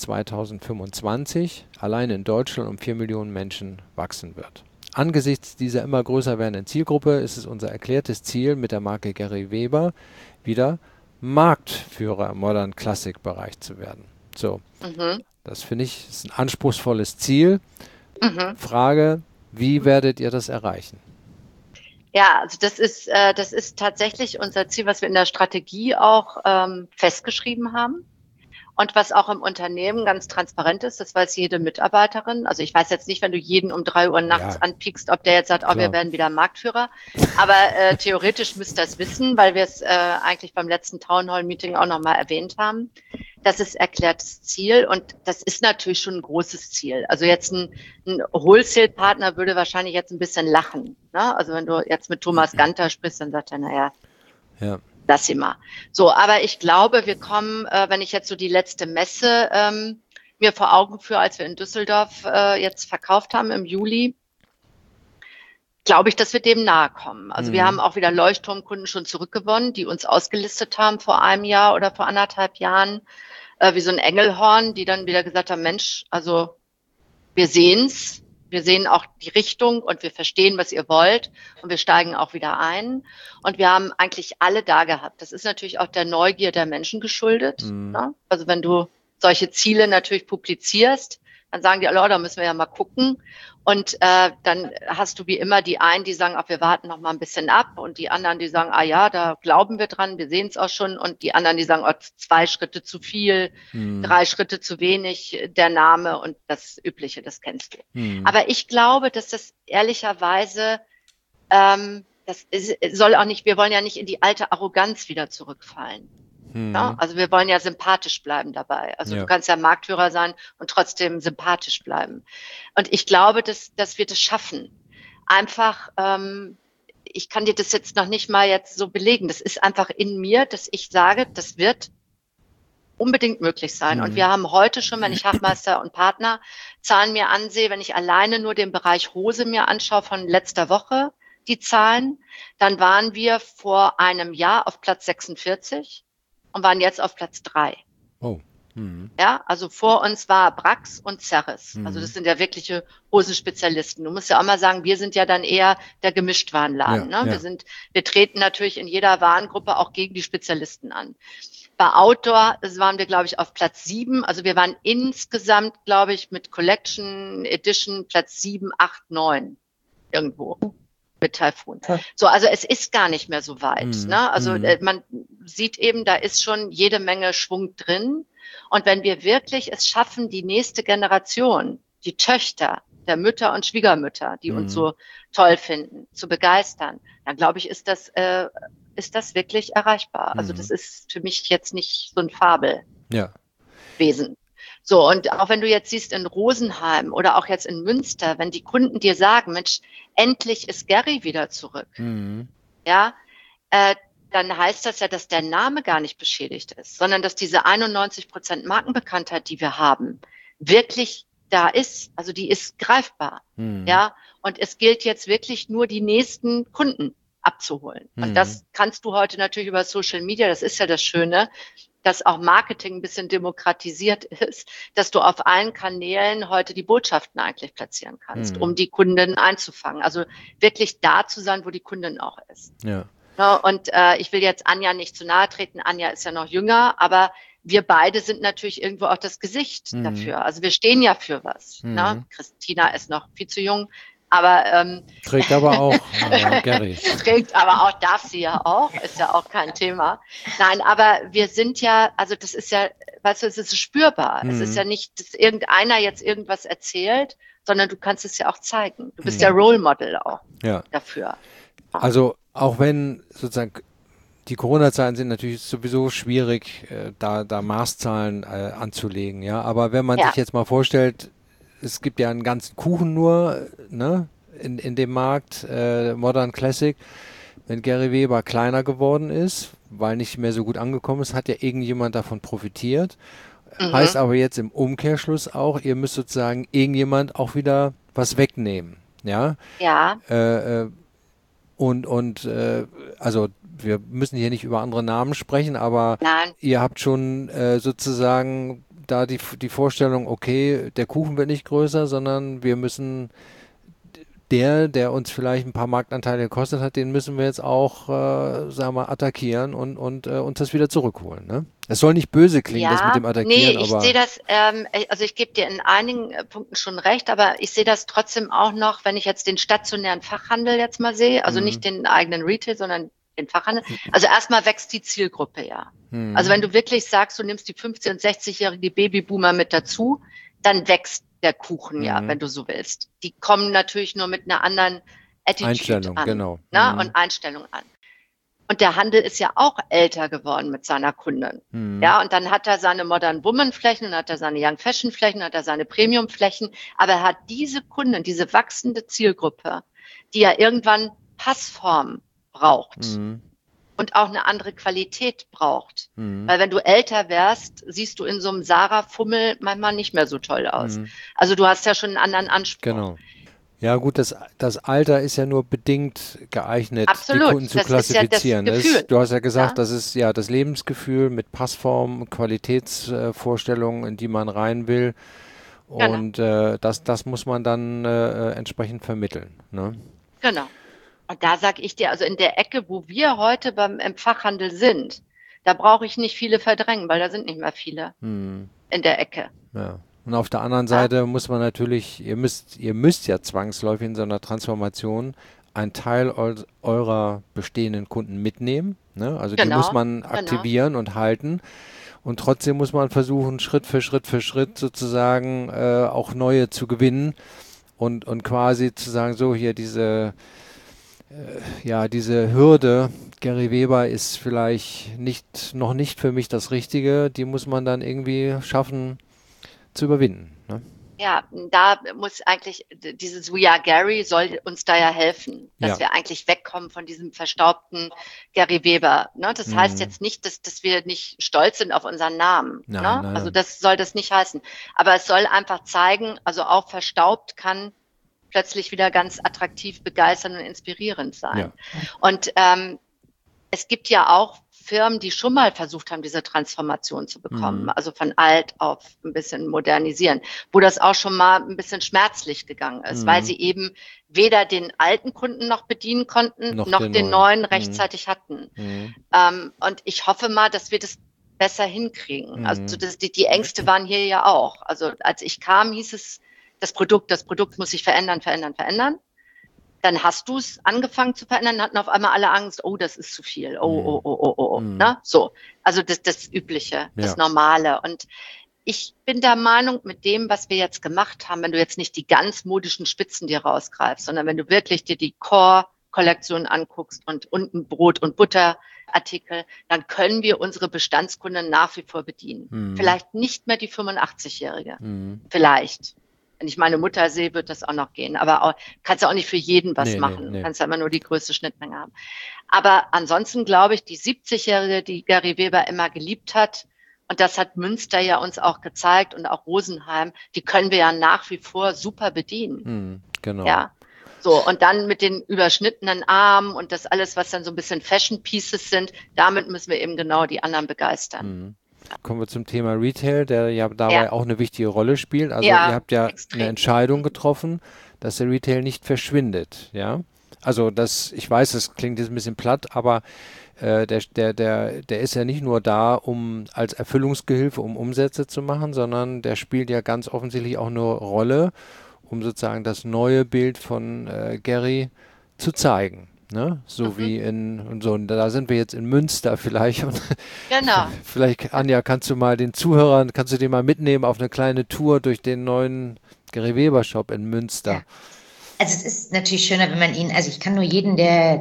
2025 allein in Deutschland um 4 Millionen Menschen wachsen wird. Angesichts dieser immer größer werdenden Zielgruppe ist es unser erklärtes Ziel, mit der Marke Gary Weber wieder Marktführer im Modern Classic Bereich zu werden. So, das finde ich ist ein anspruchsvolles Ziel. Frage, wie werdet ihr das erreichen? Ja, also das ist tatsächlich unser Ziel, was wir in der Strategie auch festgeschrieben haben. Und was auch im Unternehmen ganz transparent ist, das weiß jede Mitarbeiterin. Also ich weiß jetzt nicht, wenn du jeden um 3 Uhr nachts anpiekst, ob der jetzt sagt, oh, wir werden wieder Marktführer. Aber theoretisch müsst ihr das wissen, weil wir es eigentlich beim letzten Townhall-Meeting auch nochmal erwähnt haben. Das ist erklärtes Ziel und das ist natürlich schon ein großes Ziel. Also jetzt ein Wholesale-Partner würde wahrscheinlich jetzt ein bisschen lachen. Ne? Also wenn du jetzt mit Thomas Ganter sprichst, dann sagt er, naja, lass sie mal. So, aber ich glaube, wir kommen, wenn ich jetzt so die letzte Messe mir vor Augen führe, als wir in Düsseldorf jetzt verkauft haben im Juli, glaube ich, dass wir dem nahe kommen. Also wir haben auch wieder Leuchtturmkunden schon zurückgewonnen, die uns ausgelistet haben vor einem Jahr oder vor 1,5 Jahren, wie so ein Engelhorn, die dann wieder gesagt haben, Mensch, also wir sehen's. Wir sehen auch die Richtung und wir verstehen, was ihr wollt und wir steigen auch wieder ein. Und wir haben eigentlich alle da gehabt. Das ist natürlich auch der Neugier der Menschen geschuldet. Ne? Also wenn du solche Ziele natürlich publizierst, dann sagen die, oh, da müssen wir ja mal gucken. Und dann hast du wie immer die einen, die sagen, ach, wir warten noch mal ein bisschen ab. Und die anderen, die sagen, ah ja, da glauben wir dran, wir sehen es auch schon. Und die anderen, die sagen, oh, 2 Schritte zu viel, 3 Schritte zu wenig, der Name und das Übliche, das kennst du. Aber ich glaube, dass das ehrlicherweise, soll auch nicht, wir wollen ja nicht in die alte Arroganz wieder zurückfallen. Ja, also wir wollen ja sympathisch bleiben dabei. Also du kannst ja Marktführer sein und trotzdem sympathisch bleiben. Und ich glaube, dass wir das schaffen. Einfach, ich kann dir das jetzt noch nicht mal jetzt so belegen. Das ist einfach in mir, dass ich sage, das wird unbedingt möglich sein. Und wir haben heute schon, wenn ich Hachmeister und Partnerzahlen mir ansehe, wenn ich alleine nur den Bereich Hose mir anschaue von letzter Woche, die Zahlen, dann waren wir vor einem Jahr auf Platz 46. Und waren jetzt auf Platz 3. Oh. Ja, also vor uns war Brax und Ceres. Also das sind ja wirkliche Hosenspezialisten. Du musst ja auch mal sagen, wir sind ja dann eher der Gemischtwarenladen. Ne? Wir treten natürlich in jeder Warengruppe auch gegen die Spezialisten an. Bei Outdoor waren wir, glaube ich, auf Platz 7. Also wir waren insgesamt, glaube ich, mit Collection Edition Platz 7, 8, 9 irgendwo. Mit Taifun. So, also es ist gar nicht mehr so weit. Ne? Also man sieht eben, da ist schon jede Menge Schwung drin. Und wenn wir wirklich es schaffen, die nächste Generation, die Töchter der Mütter und Schwiegermütter, die uns so toll finden, zu begeistern, dann glaube ich, ist das wirklich erreichbar. Also das ist für mich jetzt nicht so ein Fabelwesen. So, und auch wenn du jetzt siehst in Rosenheim oder auch jetzt in Münster, wenn die Kunden dir sagen, Mensch, endlich ist Gary wieder zurück, ja, dann heißt das ja, dass der Name gar nicht beschädigt ist, sondern dass diese 91% Markenbekanntheit, die wir haben, wirklich da ist. Also die ist greifbar. Ja, und es gilt jetzt wirklich nur, die nächsten Kunden abzuholen. Und das kannst du heute natürlich über Social Media, das ist ja das Schöne, dass auch Marketing ein bisschen demokratisiert ist, dass du auf allen Kanälen heute die Botschaften eigentlich platzieren kannst, um die Kunden einzufangen. Also wirklich da zu sein, wo die Kundin auch ist. Ja. Ja, und ich will jetzt Anja nicht zu nahe treten. Anja ist ja noch jünger, aber wir beide sind natürlich irgendwo auch das Gesicht dafür. Also wir stehen ja für was. Ne? Christina ist noch viel zu jung, aber trägt aber auch Gary. Trägt aber auch, darf sie ja auch, ist ja auch kein Thema. Nein, aber wir sind ja, also das ist ja, weißt du, es ist spürbar. Es ist ja nicht, dass irgendeiner jetzt irgendwas erzählt, sondern du kannst es ja auch zeigen. Du bist ja Role Model auch dafür. Also auch wenn sozusagen die Corona-Zeiten sind natürlich sowieso schwierig, da Maßzahlen anzulegen, ja. Aber wenn man sich jetzt mal vorstellt, es gibt ja einen ganzen Kuchen nur, ne, in dem Markt, Modern Classic. Wenn Gary Weber kleiner geworden ist, weil nicht mehr so gut angekommen ist, hat ja irgendjemand davon profitiert. Heißt aber jetzt im Umkehrschluss auch, ihr müsst sozusagen irgendjemand auch wieder was wegnehmen, ja. Ja. Also wir müssen hier nicht über andere Namen sprechen, aber ihr habt schon sozusagen da die Vorstellung, okay, der Kuchen wird nicht größer, sondern wir müssen der uns vielleicht ein paar Marktanteile gekostet hat, den müssen wir jetzt auch, sagen wir mal, attackieren und uns das wieder zurückholen. Ne? Es soll nicht böse klingen, das mit dem Attackieren, ich sehe das, also ich gebe dir in einigen Punkten schon recht, aber ich sehe das trotzdem auch noch, wenn ich jetzt den stationären Fachhandel jetzt mal sehe, also nicht den eigenen Retail, sondern den Fachhandel. Also erstmal wächst die Zielgruppe Also wenn du wirklich sagst, du nimmst die 50- und 60-jährige Babyboomer mit dazu, dann wächst der Kuchen wenn du so willst. Die kommen natürlich nur mit einer anderen Attitude Einstellung, an, genau. Und Einstellung an. Und der Handel ist ja auch älter geworden mit seiner Kundin. Ja, und dann hat er seine Modern Woman Flächen, und hat er seine Young Fashion Flächen, hat er seine Premium Flächen. Aber er hat diese Kunden, diese wachsende Zielgruppe, die ja irgendwann Passform braucht und auch eine andere Qualität braucht. Weil wenn du älter wärst, siehst du in so einem Sarah-Fummel manchmal nicht mehr so toll aus. Also du hast ja schon einen anderen Anspruch. Genau. Ja gut, das Alter ist ja nur bedingt geeignet, Absolut. die Kunden zu klassifizieren. Das ist ja das Gefühl. Du hast ja gesagt, das ist ja das Lebensgefühl mit Passform, Qualitätsvorstellungen, in die man rein will. Und das muss man dann entsprechend vermitteln. Ne? Genau. Und da sage ich dir, also in der Ecke, wo wir heute im Fachhandel sind, da brauche ich nicht viele verdrängen, weil da sind nicht mehr viele in der Ecke. Ja. Und auf der anderen Seite muss man natürlich, ihr müsst ja zwangsläufig in so einer Transformation einen Teil eurer bestehenden Kunden mitnehmen. Ne? Also die muss man aktivieren und halten. Und trotzdem muss man versuchen, Schritt für Schritt sozusagen auch neue zu gewinnen und quasi zu sagen, so hier diese Hürde, Gary Weber ist vielleicht noch nicht für mich das Richtige, die muss man dann irgendwie schaffen zu überwinden. Ne? Ja, da muss eigentlich dieses We Are Gary soll uns da ja helfen, dass wir eigentlich wegkommen von diesem verstaubten Gary Weber. Ne? Das heißt jetzt nicht, dass wir nicht stolz sind auf unseren Namen. Nein. Also das soll das nicht heißen. Aber es soll einfach zeigen, also auch verstaubt kann plötzlich wieder ganz attraktiv, begeisternd und inspirierend sein. Ja. Und es gibt ja auch Firmen, die schon mal versucht haben, diese Transformation zu bekommen, also von alt auf ein bisschen modernisieren, wo das auch schon mal ein bisschen schmerzlich gegangen ist, weil sie eben weder den alten Kunden noch bedienen konnten, noch den neuen rechtzeitig hatten. Und ich hoffe mal, dass wir das besser hinkriegen. Also die Ängste waren hier ja auch. Also als ich kam, hieß es, das Produkt muss sich verändern. Dann hast du es angefangen zu verändern, hatten auf einmal alle Angst, oh, das ist zu viel, ne? So, also das Übliche, das Normale. Und ich bin der Meinung, mit dem, was wir jetzt gemacht haben, wenn du jetzt nicht die ganz modischen Spitzen dir rausgreifst, sondern wenn du wirklich dir die Core-Kollektion anguckst und unten Brot- und Butterartikel, dann können wir unsere Bestandskunden nach wie vor bedienen. Vielleicht nicht mehr die 85-Jährige, vielleicht. Wenn ich meine Mutter sehe, wird das auch noch gehen. Aber kannst du auch nicht für jeden was machen. Du kannst ja immer nur die größte Schnittmenge haben. Aber ansonsten glaube ich, die 70-Jährige, die Gary Weber immer geliebt hat Und das hat Münster ja uns auch gezeigt und auch Rosenheim. Die können wir ja nach wie vor super bedienen. Genau. Ja. So, und dann mit den überschnittenen Armen und das alles, was dann so ein bisschen Fashion Pieces sind, damit müssen wir eben genau die anderen begeistern. Kommen wir zum Thema Retail, der ja dabei auch eine wichtige Rolle spielt. Also Ja, ihr habt ja extrem. eine Entscheidung getroffen, dass der Retail nicht verschwindet, ja. Also ich weiß, das klingt jetzt ein bisschen platt, aber der ist ja nicht nur da, um als Erfüllungsgehilfe, um Umsätze zu machen, sondern der spielt ja ganz offensichtlich auch eine Rolle, um sozusagen das neue Bild von Gary zu zeigen. Ne? So wie und da sind wir jetzt in Münster vielleicht. Und Genau. vielleicht, Anja, kannst du den mal mitnehmen auf eine kleine Tour durch den neuen Gary Weber Shop in Münster. Ja. Also es ist natürlich schöner, wenn man also ich kann nur jeden, der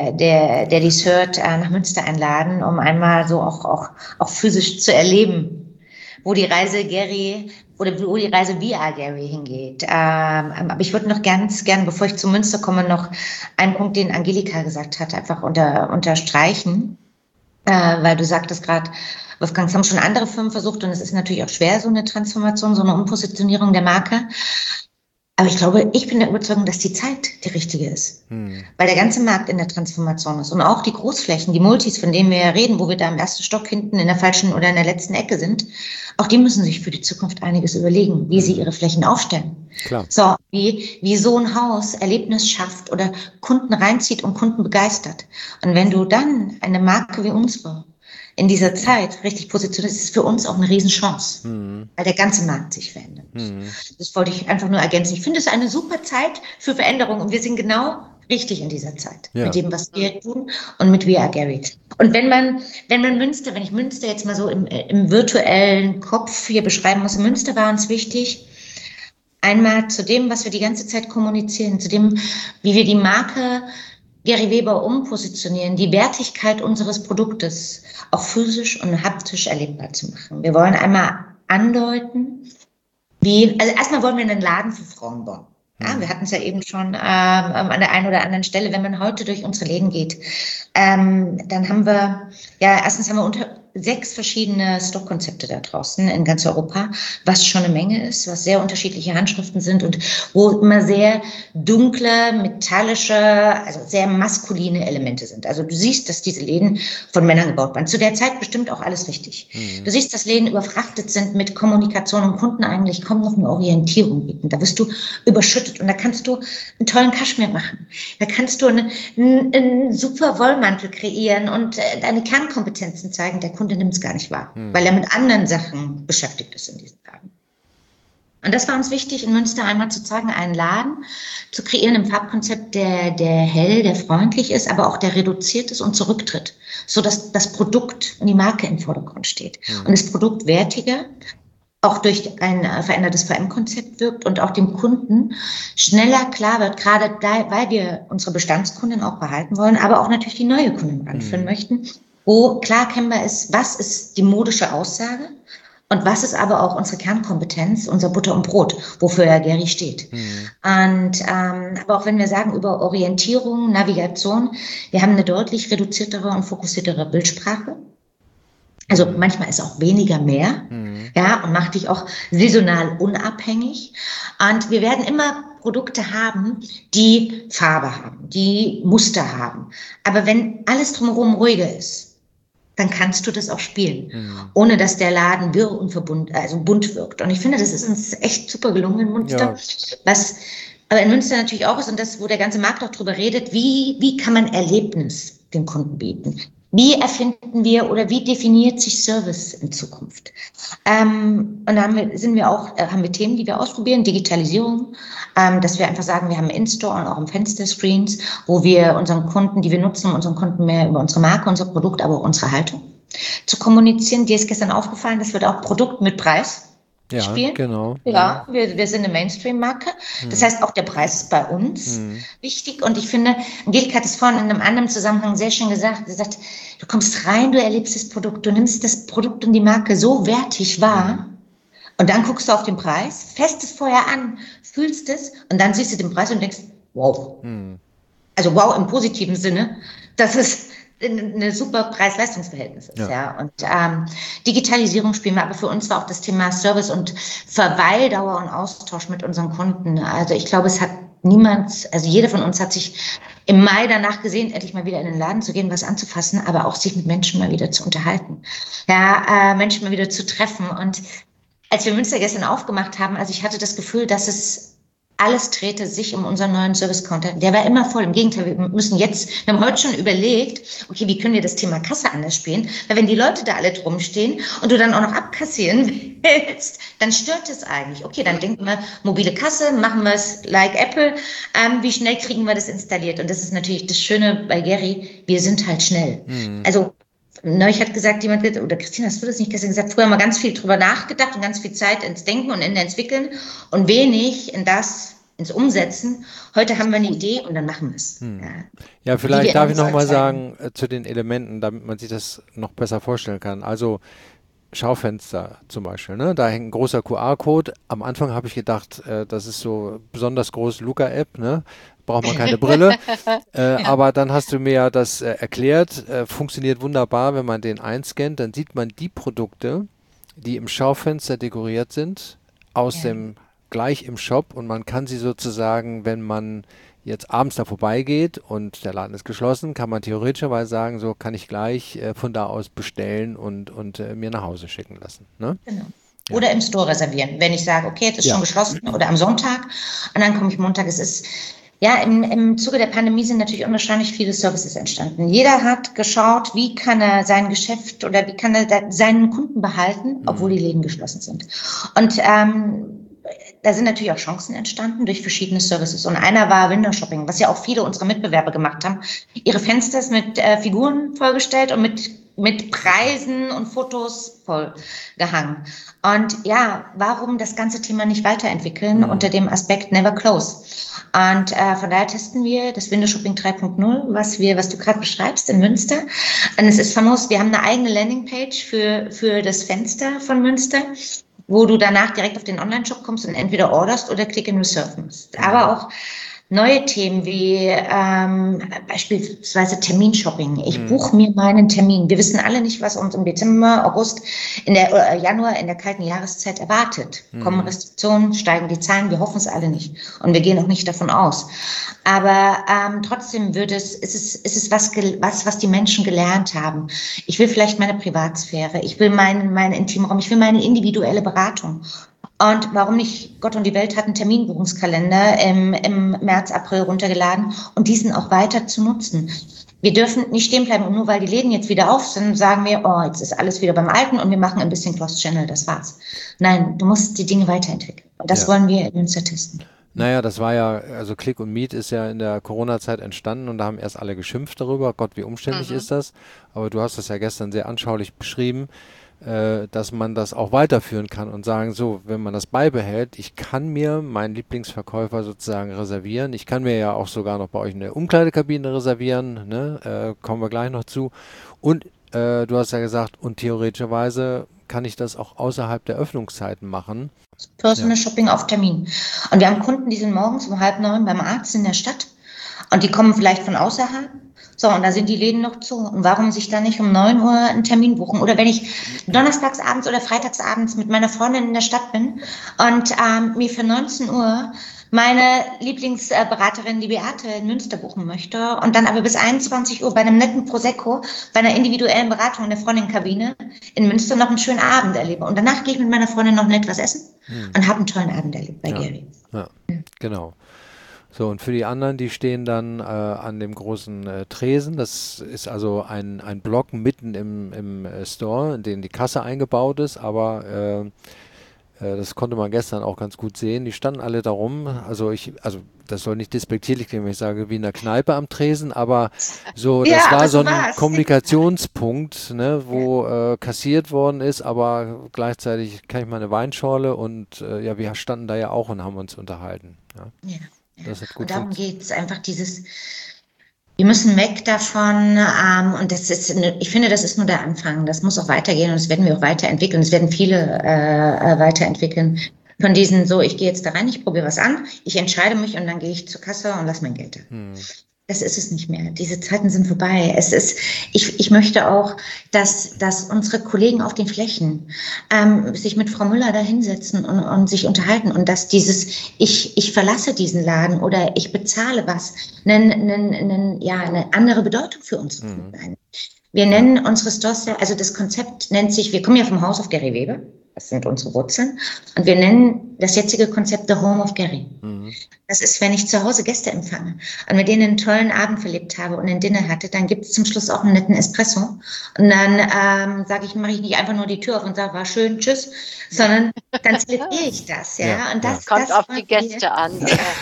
dies hört, nach Münster einladen, um einmal so auch physisch zu erleben, wo die Reise Gary oder wo die Reise VR Gary hingeht. Aber ich würde noch ganz gern, bevor ich zu Münster komme, noch einen Punkt, den Angelika gesagt hat, einfach unterstreichen, weil du sagtest gerade, Wolfgang, es haben schon andere Firmen versucht und es ist natürlich auch schwer, so eine Transformation, so eine Umpositionierung der Marke. Aber ich bin der Überzeugung, dass die Zeit die richtige ist. Weil der ganze Markt in der Transformation ist. Und auch die Großflächen, die Multis, von denen wir ja reden, wo wir da im ersten Stock hinten in der falschen oder in der letzten Ecke sind, auch die müssen sich für die Zukunft einiges überlegen, wie sie ihre Flächen aufstellen. Klar. So, wie so ein Haus Erlebnis schafft oder Kunden reinzieht und Kunden begeistert. Und wenn du dann eine Marke wie unsere in dieser Zeit richtig positioniert, ist es für uns auch eine Riesenchance, weil der ganze Markt sich verändert. Das wollte ich einfach nur ergänzen. Ich finde es eine super Zeit für Veränderung und wir sind genau richtig in dieser Zeit mit dem, was wir tun und mit VR Gary. Und wenn ich Münster jetzt mal so im virtuellen Kopf hier beschreiben muss, in Münster war uns wichtig, einmal zu dem, was wir die ganze Zeit kommunizieren, zu dem, wie wir die Marke Gary Weber umpositionieren, die Wertigkeit unseres Produktes auch physisch und haptisch erlebbar zu machen. Wir wollen einmal andeuten, also erstmal wollen wir einen Laden für Frauen bauen. Ja, wir hatten es ja eben schon an der einen oder anderen Stelle, wenn man heute durch unsere Läden geht, dann haben wir, erstens haben wir 6 verschiedene Stockkonzepte da draußen in ganz Europa, was schon eine Menge ist, was sehr unterschiedliche Handschriften sind und wo immer sehr dunkle, metallische, also sehr maskuline Elemente sind. Also du siehst, dass diese Läden von Männern gebaut waren. Zu der Zeit bestimmt auch alles richtig. Du siehst, dass Läden überfrachtet sind mit Kommunikation und Kunden eigentlich kaum noch eine Orientierung bieten. Da wirst du überschüttet und da kannst du einen tollen Kaschmir machen. Da kannst du einen super Wollmantel kreieren und deine Kernkompetenzen zeigen. Der Kunde nimmt es gar nicht wahr, weil er mit anderen Sachen beschäftigt ist in diesen Tagen. Und das war uns wichtig, in Münster einmal zu zeigen, einen Laden zu kreieren im Farbkonzept, der hell, der freundlich ist, aber auch der reduziert ist und zurücktritt, sodass das Produkt und die Marke im Vordergrund steht. Und das Produkt wertiger, auch durch ein verändertes VM-Konzept wirkt und auch dem Kunden schneller klar wird, gerade da, weil wir unsere Bestandskunden auch behalten wollen, aber auch natürlich die neue Kunden ranführen möchten, wo klar erkennbar ist, was ist die modische Aussage und was ist aber auch unsere Kernkompetenz, unser Butter und Brot, wofür ja Gary steht. Und aber auch wenn wir sagen über Orientierung, Navigation, wir haben eine deutlich reduziertere und fokussiertere Bildsprache. Also manchmal ist auch weniger mehr, und macht dich auch saisonal unabhängig. Und wir werden immer Produkte haben, die Farbe haben, die Muster haben. Aber wenn alles drumherum ruhiger ist, dann kannst du das auch spielen, ohne dass der Laden wirr und bunt wirkt. Und ich finde, das ist uns echt super gelungen in Münster. Ja. Aber in Münster natürlich auch ist, und das, wo der ganze Markt auch drüber redet, wie kann man Erlebnis dem Kunden bieten? Wie erfinden wir oder wie definiert sich Service in Zukunft? Und da haben wir Themen, die wir ausprobieren, Digitalisierung, dass wir einfach sagen, wir haben In-Store und auch im Fenster-Screens, wo wir unseren Kunden, die wir nutzen, um unseren Kunden mehr über unsere Marke, unser Produkt, aber auch unsere Haltung zu kommunizieren. Dir ist gestern aufgefallen, dass wir da auch Produkt mit Preis spielen. Genau. Ja, wir sind eine Mainstream-Marke. Das heißt, auch der Preis ist bei uns wichtig. Und ich finde, Angelika hat es vorhin in einem anderen Zusammenhang sehr schön gesagt. Sie sagt, du kommst rein, du erlebst das Produkt, du nimmst das Produkt und die Marke so wertig wahr. Und dann guckst du auf den Preis, fährst es vorher an, fühlst es und dann siehst du den Preis und denkst, wow. Also wow im positiven Sinne. Das ist eine super Preis-Leistungs-Verhältnis ist, ja. Und Digitalisierung spielen wir, aber für uns war auch das Thema Service und Verweildauer und Austausch mit unseren Kunden. Also ich glaube, es hat also jeder von uns hat sich im Mai danach gesehen, endlich mal wieder in den Laden zu gehen, was anzufassen, aber auch sich mit Menschen mal wieder zu unterhalten. Ja, Menschen mal wieder zu treffen. Und als wir Münster gestern aufgemacht haben, also ich hatte das Gefühl, dass es alles drehte sich um unseren neuen Service-Counter. Der war immer voll. Im Gegenteil, wir haben heute schon überlegt, okay, wie können wir das Thema Kasse anders spielen? Weil wenn die Leute da alle drum stehen und du dann auch noch abkassieren willst, dann stört es eigentlich. Okay, dann denken wir, mobile Kasse, machen wir es like Apple. Wie schnell kriegen wir das installiert? Und das ist natürlich das Schöne bei Gary, wir sind halt schnell. Also, neulich hat gesagt jemand, oder Christine, hast du das nicht gestern gesagt, früher haben wir ganz viel drüber nachgedacht und ganz viel Zeit ins Denken und in Entwickeln und wenig ins Umsetzen. Heute haben wir eine Idee und dann machen wir es. Ja, vielleicht darf ich nochmal sagen zu den Elementen, damit man sich das noch besser vorstellen kann. Also Schaufenster zum Beispiel, ne? Da hängt ein großer QR-Code. Am Anfang habe ich gedacht, das ist so besonders groß Luca-App, ne? Braucht man keine Brille. Aber dann hast du mir das erklärt. Funktioniert wunderbar, wenn man den einscannt, dann sieht man die Produkte, die im Schaufenster dekoriert sind, gleich im Shop und man kann sie sozusagen, wenn man jetzt abends da vorbeigeht und der Laden ist geschlossen, kann man theoretischerweise sagen, so kann ich gleich von da aus bestellen und mir nach Hause schicken lassen. Ne? Genau. Ja. Oder im Store reservieren. Wenn ich sage, okay, jetzt ist schon geschlossen oder am Sonntag und dann komme ich Montag. Es ist im Zuge der Pandemie sind natürlich unwahrscheinlich viele Services entstanden. Jeder hat geschaut, wie kann er sein Geschäft oder wie kann er seinen Kunden behalten, obwohl die Läden geschlossen sind. Und da sind natürlich auch Chancen entstanden durch verschiedene Services. Und einer war Window Shopping, was ja auch viele unserer Mitbewerber gemacht haben. Ihre Fensters mit Figuren vollgestellt und mit Preisen und Fotos vollgehangen. Und ja, warum das ganze Thema nicht weiterentwickeln unter dem Aspekt Never Close? Und von daher testen wir das Window Shopping 3.0, was du gerade beschreibst in Münster. Und es ist famos, wir haben eine eigene Landingpage für das Fenster von Münster, wo du danach direkt auf den Online-Shop kommst und entweder orderst oder Click and Reserve musst. Aber auch neue Themen wie beispielsweise Terminshopping. Ich buche mir meinen Termin. Wir wissen alle nicht, was uns im Dezember, August, Januar in der kalten Jahreszeit erwartet. Kommen Restriktionen, steigen die Zahlen, wir hoffen es alle nicht. Und wir gehen auch nicht davon aus. Aber trotzdem ist es was die Menschen gelernt haben. Ich will vielleicht meine Privatsphäre, ich will meinen Intimraum, ich will meine individuelle Beratung. Und warum nicht? Gott und die Welt hat einen Terminbuchungskalender im März, April runtergeladen und diesen auch weiter zu nutzen. Wir dürfen nicht stehen bleiben und nur weil die Läden jetzt wieder auf sind, sagen wir, jetzt ist alles wieder beim Alten und wir machen ein bisschen Cross-Channel, das war's. Nein, du musst die Dinge weiterentwickeln. Und das wollen wir in Münster testen. Naja, das war ja, also Click und Meet ist ja in der Corona-Zeit entstanden und da haben erst alle geschimpft darüber, Gott, wie umständlich ist das. Aber du hast das ja gestern sehr anschaulich beschrieben, dass man das auch weiterführen kann und sagen, so, wenn man das beibehält, ich kann mir meinen Lieblingsverkäufer sozusagen reservieren. Ich kann mir ja auch sogar noch bei euch eine Umkleidekabine reservieren, ne? Kommen wir gleich noch zu. Und du hast ja gesagt, und theoretischerweise kann ich das auch außerhalb der Öffnungszeiten machen. Personal Shopping auf Termin. Und wir haben Kunden, die sind morgens um 8:30 beim Arzt in der Stadt und die kommen vielleicht von außerhalb. So, und da sind die Läden noch zu. Und warum sich da nicht um 9 Uhr einen Termin buchen? Oder wenn ich donnerstagsabends oder freitagsabends mit meiner Freundin in der Stadt bin und mir für 19 Uhr meine Lieblingsberaterin, die Beate, in Münster buchen möchte und dann aber bis 21 Uhr bei einem netten Prosecco, bei einer individuellen Beratung in der Freundinnenkabine in Münster noch einen schönen Abend erlebe. Und danach gehe ich mit meiner Freundin noch nett was essen und habe einen tollen Abend erlebt bei Gary. Ja, genau. So, und für die anderen, die stehen dann an dem großen Tresen. Das ist also ein Block mitten im Store, in den die Kasse eingebaut ist, aber das konnte man gestern auch ganz gut sehen. Die standen alle darum. Also das soll nicht despektierlich klingen, wenn ich sage, wie in der Kneipe am Tresen, aber so, das war so ein Kommunikationspunkt, ne, wo kassiert worden ist, aber gleichzeitig kann ich mal eine Weinschorle und wir standen da ja auch und haben uns unterhalten. Ja. Das hat gut und darum geht es einfach wir müssen weg davon und ich finde, das ist nur der Anfang. Das muss auch weitergehen und das werden wir auch weiterentwickeln. Das werden viele weiterentwickeln. Von diesen ich gehe jetzt da rein, ich probiere was an, ich entscheide mich und dann gehe ich zur Kasse und lasse mein Geld da. Das ist es nicht mehr. Diese Zeiten sind vorbei. Ich möchte auch, dass unsere Kollegen auf den Flächen sich mit Frau Müller da hinsetzen und sich unterhalten und dass ich verlasse diesen Laden oder ich bezahle was, eine andere Bedeutung für unsere Kunden ein. Wir nennen unsere Stores, also das Konzept nennt sich, wir kommen ja vom Haus auf Gary Weber, das sind unsere Wurzeln, und wir nennen das jetzige Konzept The Home of Gary. Das ist, wenn ich zu Hause Gäste empfange und mit denen einen tollen Abend verlebt habe und ein Dinner hatte, dann gibt es zum Schluss auch einen netten Espresso. Und dann mache ich nicht einfach nur die Tür auf und sage, war schön, tschüss, sondern dann zelebriere ich das. Ja? Und das kommt auf die Gäste an.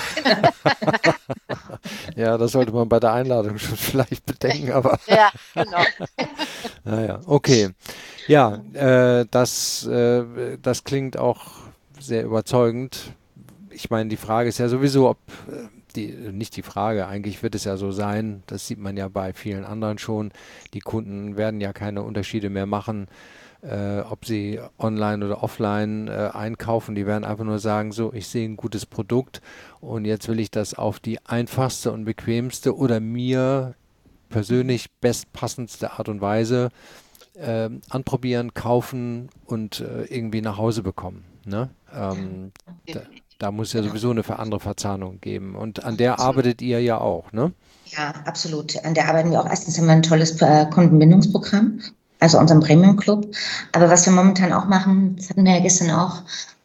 Ja, das sollte man bei der Einladung schon vielleicht bedenken, aber. Ja, genau. Naja, okay. Ja, das klingt auch sehr überzeugend. Ich meine, die Frage ist ja sowieso, nicht die Frage, eigentlich wird es ja so sein, das sieht man ja bei vielen anderen schon, die Kunden werden ja keine Unterschiede mehr machen, ob sie online oder offline einkaufen, die werden einfach nur sagen, so, ich sehe ein gutes Produkt und jetzt will ich das auf die einfachste und bequemste oder mir persönlich bestpassendste Art und Weise anprobieren, kaufen und irgendwie nach Hause bekommen. Ne? Da muss ja sowieso eine andere Verzahnung geben. Und an der arbeitet ihr ja auch, ne? Ja, absolut. An der arbeiten wir auch. Erstens haben wir ein tolles Kundenbindungsprogramm, also unseren Premium Club. Aber was wir momentan auch machen, das hatten wir ja gestern auch,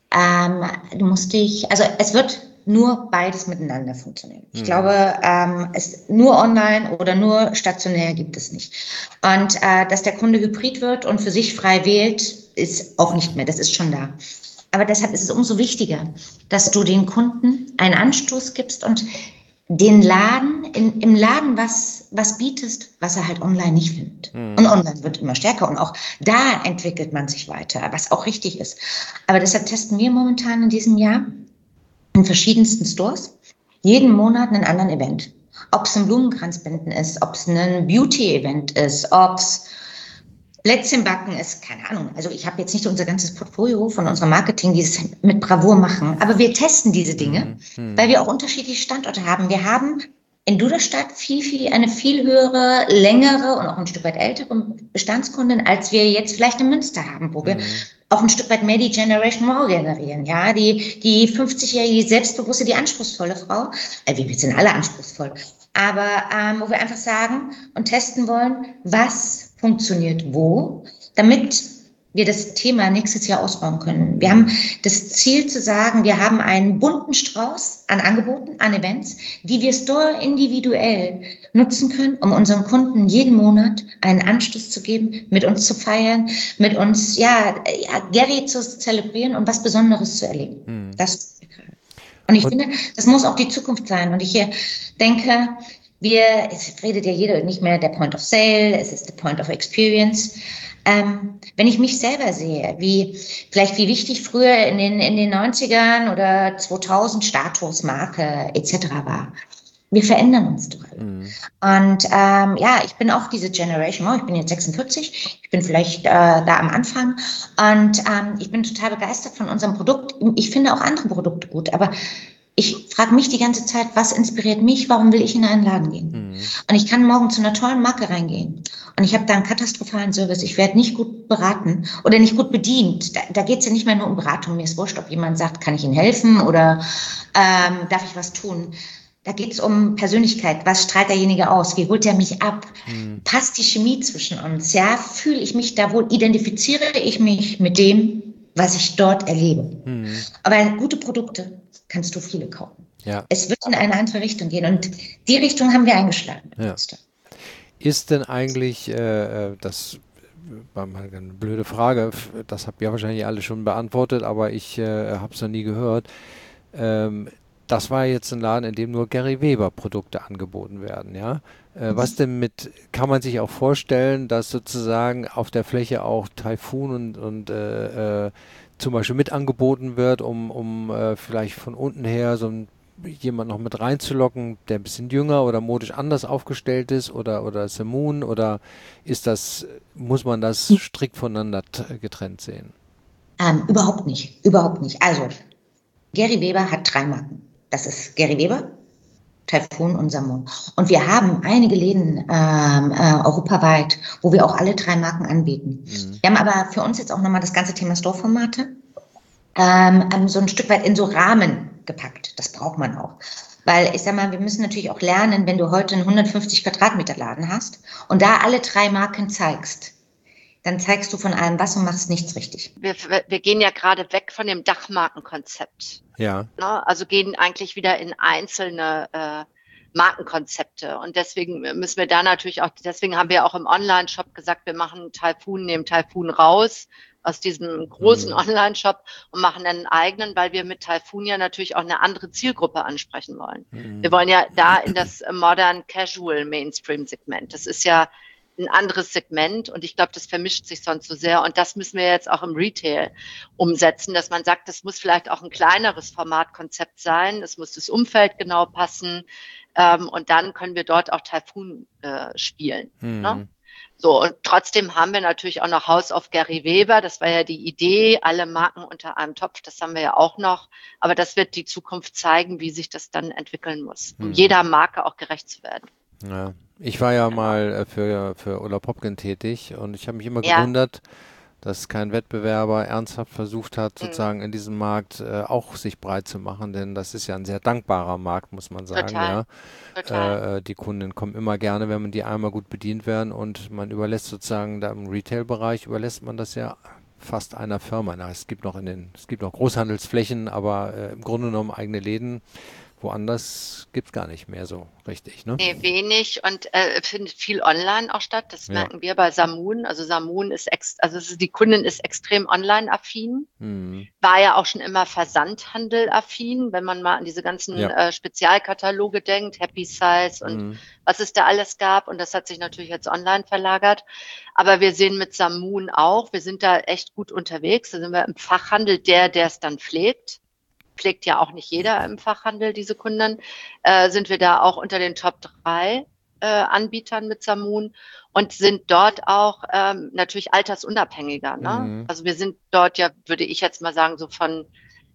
es wird nur beides miteinander funktionieren. Ich glaube, nur online oder nur stationär gibt es nicht. Und dass der Kunde hybrid wird und für sich frei wählt, ist auch nicht mehr. Das ist schon da. Aber deshalb ist es umso wichtiger, dass du den Kunden einen Anstoß gibst und den Laden, im Laden was bietest, was er halt online nicht findet. Und online wird immer stärker und auch da entwickelt man sich weiter, was auch richtig ist. Aber deshalb testen wir momentan in diesem Jahr in verschiedensten Stores jeden Monat einen anderen Event. Ob es ein Blumenkranzbinden ist, ob es ein Beauty-Event ist, ob es Plätzchen backen ist, keine Ahnung. Also ich habe jetzt nicht unser ganzes Portfolio von unserem Marketing, die es mit Bravour machen. Aber wir testen diese Dinge, weil wir auch unterschiedliche Standorte haben. Wir haben in Duderstadt eine viel höhere, längere und auch ein Stück weit ältere Bestandskundin, als wir jetzt vielleicht in Münster haben, wo wir auch ein Stück weit mehr die Generation Wow generieren. Ja, die 50-jährige, selbstbewusste, die anspruchsvolle Frau. Wir sind alle anspruchsvoll. Aber wo wir einfach sagen und testen wollen, was funktioniert wo, damit wir das Thema nächstes Jahr ausbauen können. Wir haben das Ziel zu sagen, wir haben einen bunten Strauß an Angeboten, an Events, die wir store individuell nutzen können, um unseren Kunden jeden Monat einen Anstoß zu geben, mit uns zu feiern, mit uns, Gary zu zelebrieren und was Besonderes zu erleben. Und ich finde, das muss auch die Zukunft sein. Und ich denke, es redet ja jeder nicht mehr der Point of Sale, es ist der Point of Experience. Wenn ich mich selber sehe, wie wichtig früher in den 90ern oder 2000 Status, Marke etc. war. Wir verändern uns doch alle. Und ich bin auch diese Generation, ich bin jetzt 46, ich bin vielleicht da am Anfang und ich bin total begeistert von unserem Produkt. Ich finde auch andere Produkte gut, aber ich frage mich die ganze Zeit, was inspiriert mich, warum will ich in einen Laden gehen? Und ich kann morgen zu einer tollen Marke reingehen und ich habe da einen katastrophalen Service, ich werde nicht gut beraten oder nicht gut bedient. Da geht es ja nicht mehr nur um Beratung, mir ist wurscht, ob jemand sagt, kann ich Ihnen helfen oder darf ich was tun? Da geht es um Persönlichkeit, was strahlt derjenige aus, wie holt er mich ab, passt die Chemie zwischen uns, ja, fühle ich mich da wohl, identifiziere ich mich mit dem, was ich dort erlebe. Aber gute Produkte kannst du viele kaufen. Ja. Es wird in eine andere Richtung gehen und die Richtung haben wir eingeschlagen. Ja. Ist denn eigentlich, das war mal eine blöde Frage, das habt ihr wahrscheinlich alle schon beantwortet, aber ich habe es noch nie gehört. Das war jetzt ein Laden, in dem nur Gary Weber Produkte angeboten werden, ja? Was denn kann man sich auch vorstellen, dass sozusagen auf der Fläche auch Typhoon und zum Beispiel mit angeboten wird, um vielleicht von unten her jemand noch mit reinzulocken, der ein bisschen jünger oder modisch anders aufgestellt ist oder Simoon oder muss man das strikt voneinander getrennt sehen? Überhaupt nicht. Also, Gary Weber hat 3 Marken. Das ist Gary Weber, Taifun und Samun. Und wir haben einige Läden europaweit, wo wir auch alle 3 Marken anbieten. Wir haben aber für uns jetzt auch nochmal das ganze Thema Store-Formate so ein Stück weit in so Rahmen gepackt. Das braucht man auch. Weil ich sag mal, wir müssen natürlich auch lernen, wenn du heute einen 150 Quadratmeter Laden hast und da alle 3 Marken zeigst, dann zeigst du von allem was und machst nichts richtig. Wir gehen ja gerade weg von dem Dachmarkenkonzept. Ja. Ne? Also gehen eigentlich wieder in einzelne Markenkonzepte. Und deswegen müssen wir da natürlich auch, deswegen haben wir auch im Online-Shop gesagt, wir machen Taifun, nehmen Taifun raus aus diesem großen Online-Shop und machen einen eigenen, weil wir mit Taifun ja natürlich auch eine andere Zielgruppe ansprechen wollen. Wir wollen ja da in das Modern Casual Mainstream Segment. Das ist ja ein anderes Segment und ich glaube, das vermischt sich sonst so sehr und das müssen wir jetzt auch im Retail umsetzen, dass man sagt, das muss vielleicht auch ein kleineres Formatkonzept sein, es muss das Umfeld genau passen und dann können wir dort auch Taifun spielen. Ne? So, und trotzdem haben wir natürlich auch noch House of Gary Weber, das war ja die Idee, alle Marken unter einem Topf, das haben wir ja auch noch, aber das wird die Zukunft zeigen, wie sich das dann entwickeln muss, um jeder Marke auch gerecht zu werden. Ja. Ich war ja mal für Ulla Popken tätig und ich habe mich immer gewundert, dass kein Wettbewerber ernsthaft versucht hat, sozusagen in diesem Markt auch sich breit zu machen, denn das ist ja ein sehr dankbarer Markt, muss man sagen. Total. Ja. Total. Die Kunden kommen immer gerne, wenn man die einmal gut bedient werden und man überlässt sozusagen da im Retail-Bereich, überlässt man das ja fast einer Firma. Na, es gibt noch Großhandelsflächen, aber im Grunde genommen eigene Läden. Woanders gibt es gar nicht mehr so richtig, ne? Nee, wenig und findet viel online auch statt. Das merken wir bei Samun. Also Samun ist die Kundin ist extrem online-affin. War ja auch schon immer Versandhandel-affin, wenn man mal an diese ganzen Spezialkataloge denkt, Happy Size und was es da alles gab. Und das hat sich natürlich jetzt online verlagert. Aber wir sehen mit Samun auch, wir sind da echt gut unterwegs. Da sind wir im Fachhandel, der es dann pflegt ja auch nicht jeder im Fachhandel, diese Kunden, sind wir da auch unter den Top 3 Anbietern mit Samun und sind dort auch natürlich altersunabhängiger. Ne? Also wir sind dort ja, würde ich jetzt mal sagen, so von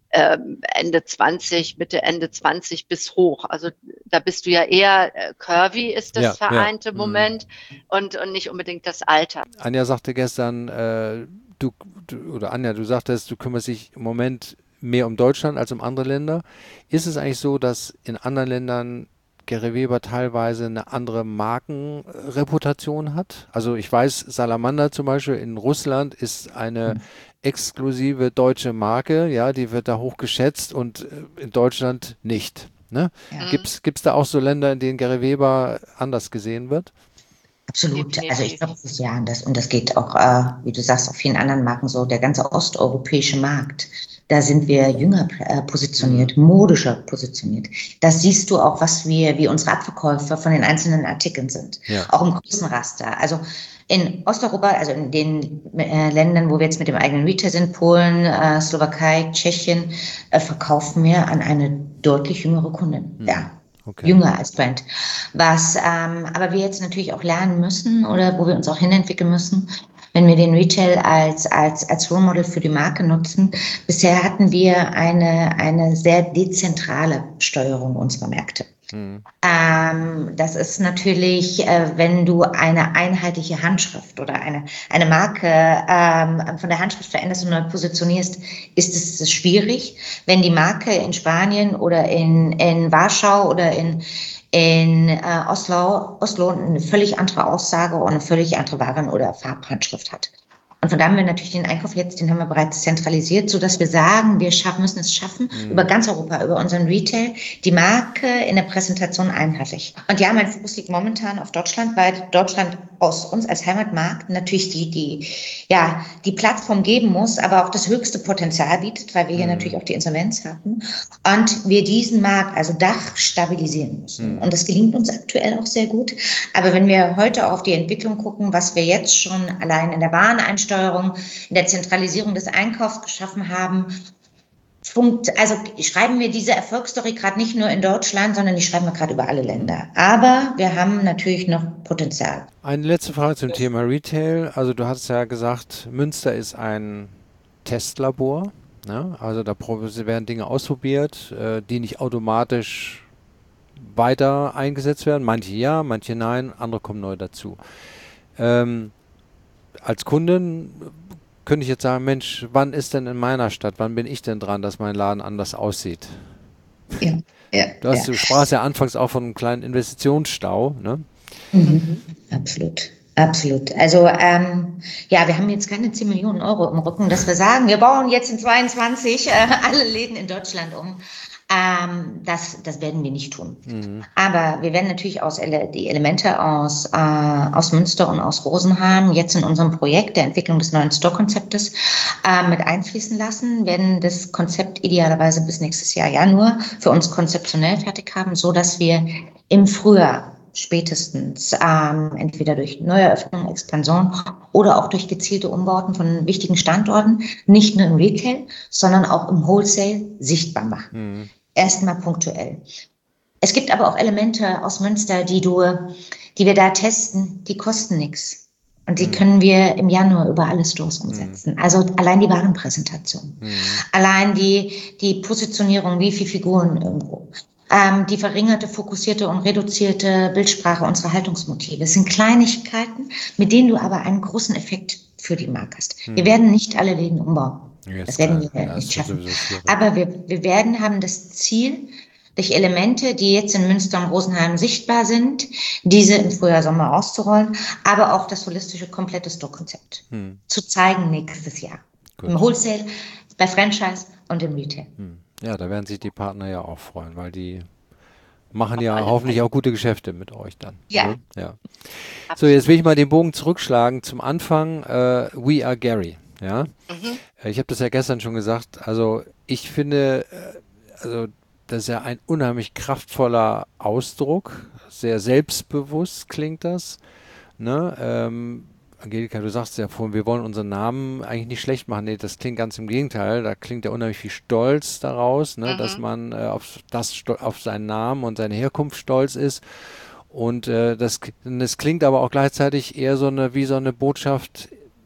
Mitte Ende 20 bis hoch. Also da bist du ja eher curvy ist das vereinte Moment und nicht unbedingt das Alter. Anja sagte gestern, du sagtest, du kümmerst dich im Moment mehr um Deutschland als um andere Länder. Ist es eigentlich so, dass in anderen Ländern Gary Weber teilweise eine andere Markenreputation hat? Also ich weiß, Salamander zum Beispiel in Russland ist eine exklusive deutsche Marke, ja, die wird da hoch geschätzt und in Deutschland nicht. Ne? Ja. Gibt's da auch so Länder, in denen Gary Weber anders gesehen wird? Absolut. Also ich glaube, das ist ja anders. Und das geht auch, wie du sagst, auf vielen anderen Marken so. Der ganze osteuropäische Markt, da sind wir jünger positioniert, modischer positioniert. Das siehst du auch, wie unsere Abverkäufer von den einzelnen Artikeln sind. Ja. Auch im Größenraster. Also in Osteuropa, also in den Ländern, wo wir jetzt mit dem eigenen Retail sind, Polen, Slowakei, Tschechien, verkaufen wir an eine deutlich jüngere Kundin. Ja. Okay. Jünger als Brand. Was aber wir jetzt natürlich auch lernen müssen oder wo wir uns auch hinentwickeln müssen, wenn wir den Retail als Role Model für die Marke nutzen. Bisher hatten wir eine sehr dezentrale Steuerung unserer Märkte. Das ist natürlich, wenn du eine einheitliche Handschrift oder eine Marke von der Handschrift veränderst und neu positionierst, ist es schwierig. Wenn die Marke in Spanien oder in Warschau oder in Oslo eine völlig andere Aussage und eine völlig andere Waren- oder Farbhandschrift hat. Und von da haben wir natürlich den Einkauf jetzt, den haben wir bereits zentralisiert, sodass wir sagen, müssen es schaffen, über ganz Europa, über unseren Retail, die Marke in der Präsentation einheitlich. Und ja, mein Fokus liegt momentan auf Deutschland, weil Deutschland aus uns als Heimatmarkt natürlich die Plattform geben muss, aber auch das höchste Potenzial bietet, weil wir hier natürlich auch die Insolvenz hatten. Und wir diesen Markt, also Dach, stabilisieren müssen. Und das gelingt uns aktuell auch sehr gut. Aber wenn wir heute auf die Entwicklung gucken, was wir jetzt schon allein in der Wareneinstellung, in der Zentralisierung des Einkaufs geschaffen haben, schreiben wir diese Erfolgsstory gerade nicht nur in Deutschland, sondern die schreiben wir gerade über alle Länder. Aber wir haben natürlich noch Potenzial. Eine letzte Frage zum Thema Retail. Also du hast ja gesagt, Münster ist ein Testlabor. Ne? Also da werden Dinge ausprobiert, die nicht automatisch weiter eingesetzt werden. Manche ja, manche nein, andere kommen neu dazu. Als Kundin könnte ich jetzt sagen, Mensch, wann ist denn in meiner Stadt, wann bin ich denn dran, dass mein Laden anders aussieht? Ja, ja, Du sprachst ja anfangs auch von einem kleinen Investitionsstau, ne? Absolut. Absolut. Also ja, wir haben jetzt keine 10 Millionen Euro im Rücken, dass wir sagen, wir bauen jetzt in 22 alle Läden in Deutschland um. Das werden wir nicht tun. Aber wir werden natürlich die Elemente aus Münster und aus Rosenheim jetzt in unserem Projekt der Entwicklung des neuen Store-Konzeptes mit einfließen lassen, werden das Konzept idealerweise bis nächstes Jahr Januar für uns konzeptionell fertig haben, so dass wir im Frühjahr spätestens entweder durch Neueröffnung, Expansion oder auch durch gezielte Umbauten von wichtigen Standorten, nicht nur im Retail, sondern auch im Wholesale sichtbar machen. Erstmal punktuell. Es gibt aber auch Elemente aus Münster, die wir da testen, die kosten nichts. Und die können wir im Januar über alle Stores umsetzen. Also allein die Warenpräsentation, allein die Positionierung, wie viele Figuren irgendwo. Die verringerte, fokussierte und reduzierte Bildsprache unserer Haltungsmotive. Es sind Kleinigkeiten, mit denen du aber einen großen Effekt für die Marke hast. Wir werden nicht alle Läden umbauen. Das werden wir nicht schaffen. Aber wir haben das Ziel, durch Elemente, die jetzt in Münster und Rosenheim sichtbar sind, diese im Frühjahr, Sommer auszurollen, aber auch das holistische, komplette Store-Konzept zu zeigen nächstes Jahr. Gut. Im Wholesale, bei Franchise und im Retail. Ja, da werden sich die Partner ja auch freuen, weil die machen ja hoffentlich auch gute Geschäfte mit euch dann. Ja. Ne? Ja. So, jetzt will ich mal den Bogen zurückschlagen zum Anfang. We are Gary. Ja. Ich habe das ja gestern schon gesagt. Also ich finde, das ist ja ein unheimlich kraftvoller Ausdruck. Sehr selbstbewusst klingt das. Ne? Angelika, du sagst ja vorhin, wir wollen unseren Namen eigentlich nicht schlecht machen. Nee, das klingt ganz im Gegenteil. Da klingt ja unheimlich viel Stolz daraus, ne? Dass man auf seinen Namen und seine Herkunft stolz ist. Und das klingt aber auch gleichzeitig eher wie so eine Botschaft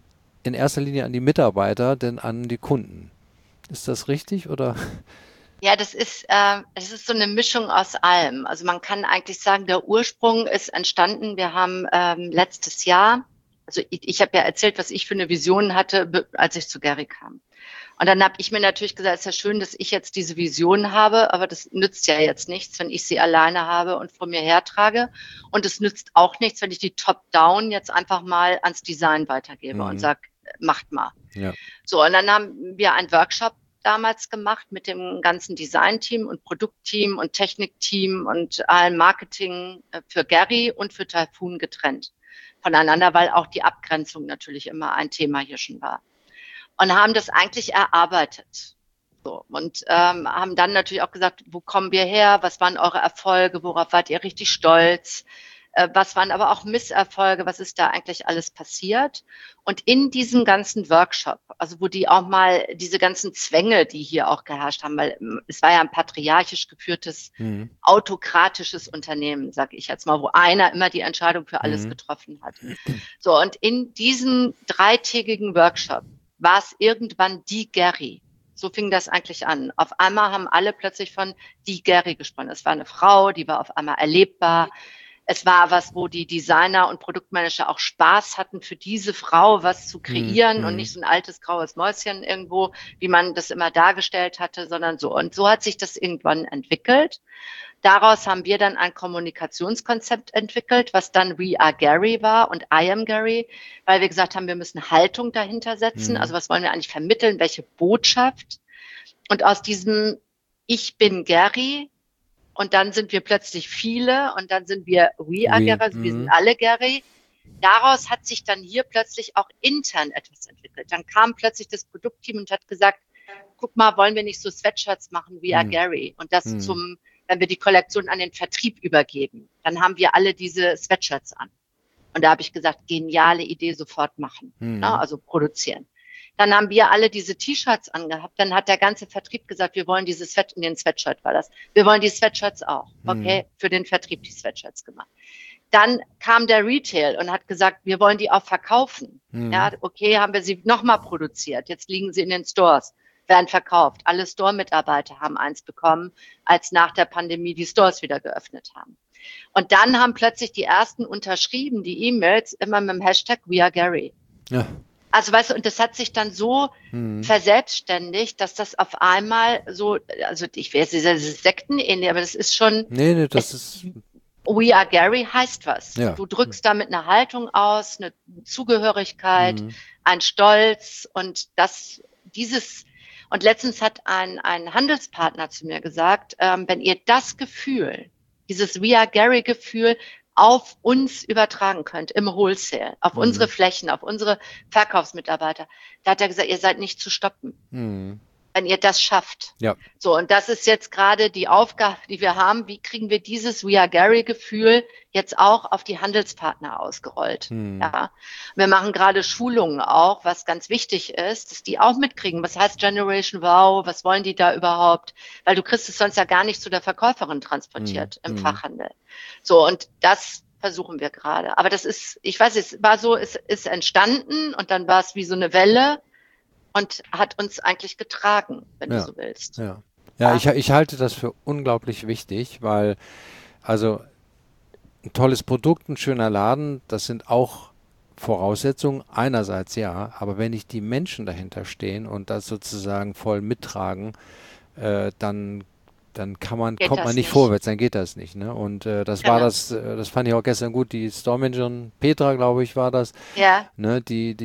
in erster Linie an die Mitarbeiter, denn an die Kunden. Ist das richtig oder? Ja, das ist so eine Mischung aus allem. Also man kann eigentlich sagen, der Ursprung ist entstanden. Wir haben letztes Jahr, also ich habe ja erzählt, was ich für eine Vision hatte, als ich zu Gary kam. Und dann habe ich mir natürlich gesagt, es ist ja schön, dass ich jetzt diese Vision habe, aber das nützt ja jetzt nichts, wenn ich sie alleine habe und vor mir hertrage. Und es nützt auch nichts, wenn ich die Top-Down jetzt einfach mal ans Design weitergebe und sage, macht mal. Ja. So, und dann haben wir einen Workshop damals gemacht mit dem ganzen Design-Team und Produktteam und Technikteam und allen Marketing für Gary und für Typhoon getrennt voneinander, weil auch die Abgrenzung natürlich immer ein Thema hier schon war. Und haben das eigentlich erarbeitet. So, und haben dann natürlich auch gesagt, wo kommen wir her? Was waren eure Erfolge? Worauf wart ihr richtig stolz? Was waren aber auch Misserfolge? Was ist da eigentlich alles passiert? Und in diesem ganzen Workshop, also wo die auch mal diese ganzen Zwänge, die hier auch geherrscht haben, weil es war ja ein patriarchisch geführtes, autokratisches Unternehmen, sage ich jetzt mal, wo einer immer die Entscheidung für alles getroffen hat. So, und in diesem 3-tägigen Workshop war es irgendwann die Gary. So fing das eigentlich an. Auf einmal haben alle plötzlich von die Gary gesprochen. Es war eine Frau, die war auf einmal erlebbar. Es war was, wo die Designer und Produktmanager auch Spaß hatten, für diese Frau was zu kreieren und nicht so ein altes graues Mäuschen irgendwo, wie man das immer dargestellt hatte, sondern so. Und so hat sich das irgendwann entwickelt. Daraus haben wir dann ein Kommunikationskonzept entwickelt, was dann We Are Gary war und I Am Gary, weil wir gesagt haben, wir müssen Haltung dahinter setzen. Also was wollen wir eigentlich vermitteln? Welche Botschaft? Und aus diesem Ich bin Gary und dann sind wir plötzlich viele und dann sind wir We Are Gary, also wir sind alle Gary. Daraus hat sich dann hier plötzlich auch intern etwas entwickelt. Dann kam plötzlich das Produktteam und hat gesagt, guck mal, wollen wir nicht so Sweatshirts machen, We Are Gary? Und das wenn wir die Kollektion an den Vertrieb übergeben, dann haben wir alle diese Sweatshirts an. Und da habe ich gesagt, geniale Idee, sofort machen, also produzieren. Dann haben wir alle diese T-Shirts angehabt. Dann hat der ganze Vertrieb gesagt, wir wollen diese Sweatshirt war das. Wir wollen die Sweatshirts auch. Okay, für den Vertrieb die Sweatshirts gemacht. Dann kam der Retail und hat gesagt, wir wollen die auch verkaufen. Ja, okay, haben wir sie nochmal produziert. Jetzt liegen sie in den Stores. werden verkauft. Alle Store-Mitarbeiter haben eins bekommen, als nach der Pandemie die Stores wieder geöffnet haben. Und dann haben plötzlich die ersten unterschrieben, die E-Mails, immer mit dem Hashtag We Are Gary. Ja. Also weißt du, und das hat sich dann so verselbstständigt, dass das auf einmal so, also ich weiß, diese Sekten ähnlich, aber das ist schon. Nee, das ist. We Are Gary heißt was. Ja. Du drückst damit eine Haltung aus, eine Zugehörigkeit, ein Stolz und und letztens hat ein Handelspartner zu mir gesagt, wenn ihr das Gefühl, dieses We Are Gary Gefühl auf uns übertragen könnt, im Wholesale, auf unsere Flächen, auf unsere Verkaufsmitarbeiter, da hat er gesagt, ihr seid nicht zu stoppen. Wenn ihr das schafft. Ja. So, und das ist jetzt gerade die Aufgabe, die wir haben. Wie kriegen wir dieses We Are Gary-Gefühl jetzt auch auf die Handelspartner ausgerollt? Ja. Wir machen gerade Schulungen auch, was ganz wichtig ist, dass die auch mitkriegen. Was heißt Generation Wow? Was wollen die da überhaupt? Weil du kriegst es sonst ja gar nicht zu der Verkäuferin transportiert im Fachhandel. So, und das versuchen wir gerade. Aber das ist, ich weiß, es war so, es ist entstanden und dann war es wie so eine Welle. Und hat uns eigentlich getragen, wenn du so willst. Ja, ich halte das für unglaublich wichtig, weil also ein tolles Produkt, ein schöner Laden, das sind auch Voraussetzungen einerseits, ja, aber wenn nicht die Menschen dahinter stehen und das sozusagen voll mittragen, dann kommt man nicht vorwärts, dann geht das nicht. Ne? Und das fand ich auch gestern gut, die Store-Managerin Petra, glaube ich, war das, ne, die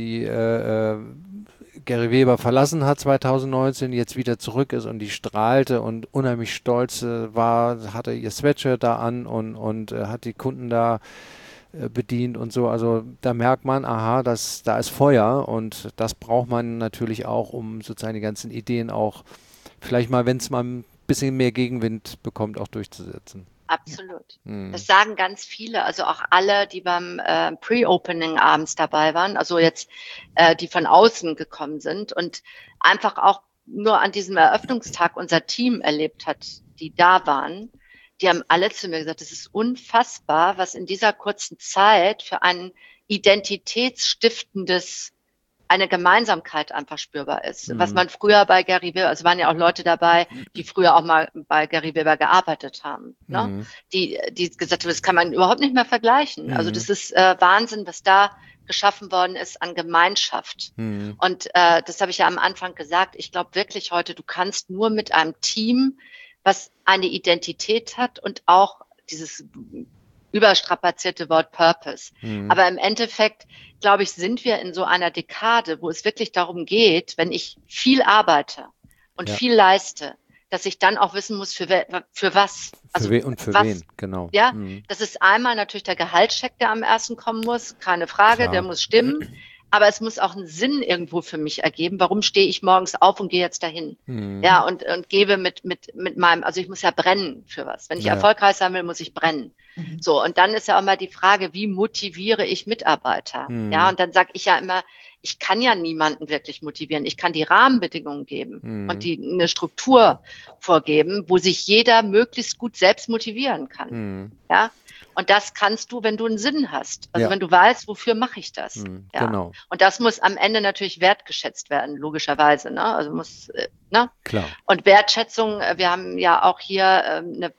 Gary Weber verlassen hat 2019, jetzt wieder zurück ist und die strahlte und unheimlich stolz war, hatte ihr Sweatshirt da an und hat die Kunden da bedient und so. Also da merkt man, aha, da ist Feuer und das braucht man natürlich auch, um sozusagen die ganzen Ideen auch vielleicht mal, wenn es mal ein bisschen mehr Gegenwind bekommt, auch durchzusetzen. Absolut. Das sagen ganz viele, also auch alle, die beim Pre-Opening abends dabei waren, also jetzt die von außen gekommen sind und einfach auch nur an diesem Eröffnungstag unser Team erlebt hat, die da waren. Die haben alle zu mir gesagt, es ist unfassbar, was in dieser kurzen Zeit für ein identitätsstiftendes eine Gemeinsamkeit einfach spürbar ist. Was man früher bei Gary Weber, also waren ja auch Leute dabei, die früher auch mal bei Gary Weber gearbeitet haben, ne? Die gesagt haben, das kann man überhaupt nicht mehr vergleichen. Also das ist Wahnsinn, was da geschaffen worden ist an Gemeinschaft. Und das habe ich ja am Anfang gesagt. Ich glaube wirklich heute, du kannst nur mit einem Team, was eine Identität hat und auch dieses überstrapazierte Wort Purpose. Aber im Endeffekt, glaube ich, sind wir in so einer Dekade, wo es wirklich darum geht, wenn ich viel arbeite und viel leiste, dass ich dann auch wissen muss, für was. Also für wen, genau. Ja, das ist einmal natürlich der Gehaltscheck, der am ersten kommen muss, keine Frage, der muss stimmen. Aber es muss auch einen Sinn irgendwo für mich ergeben. Warum stehe ich morgens auf und gehe jetzt dahin? Ja, und gebe mit meinem, also ich muss ja brennen für was. Wenn ich erfolgreich sein will, muss ich brennen. So, und dann ist ja auch mal die Frage, wie motiviere ich Mitarbeiter? Ja, und dann sage ich ja immer, ich kann ja niemanden wirklich motivieren. Ich kann die Rahmenbedingungen geben und eine Struktur vorgeben, wo sich jeder möglichst gut selbst motivieren kann. Ja. Und das kannst du, wenn du einen Sinn hast. Also wenn du weißt, wofür mache ich das. Ja. Genau. Und das muss am Ende natürlich wertgeschätzt werden, logischerweise. Ne? Also muss, ne? Klar. Und Wertschätzung, wir haben ja auch hier eine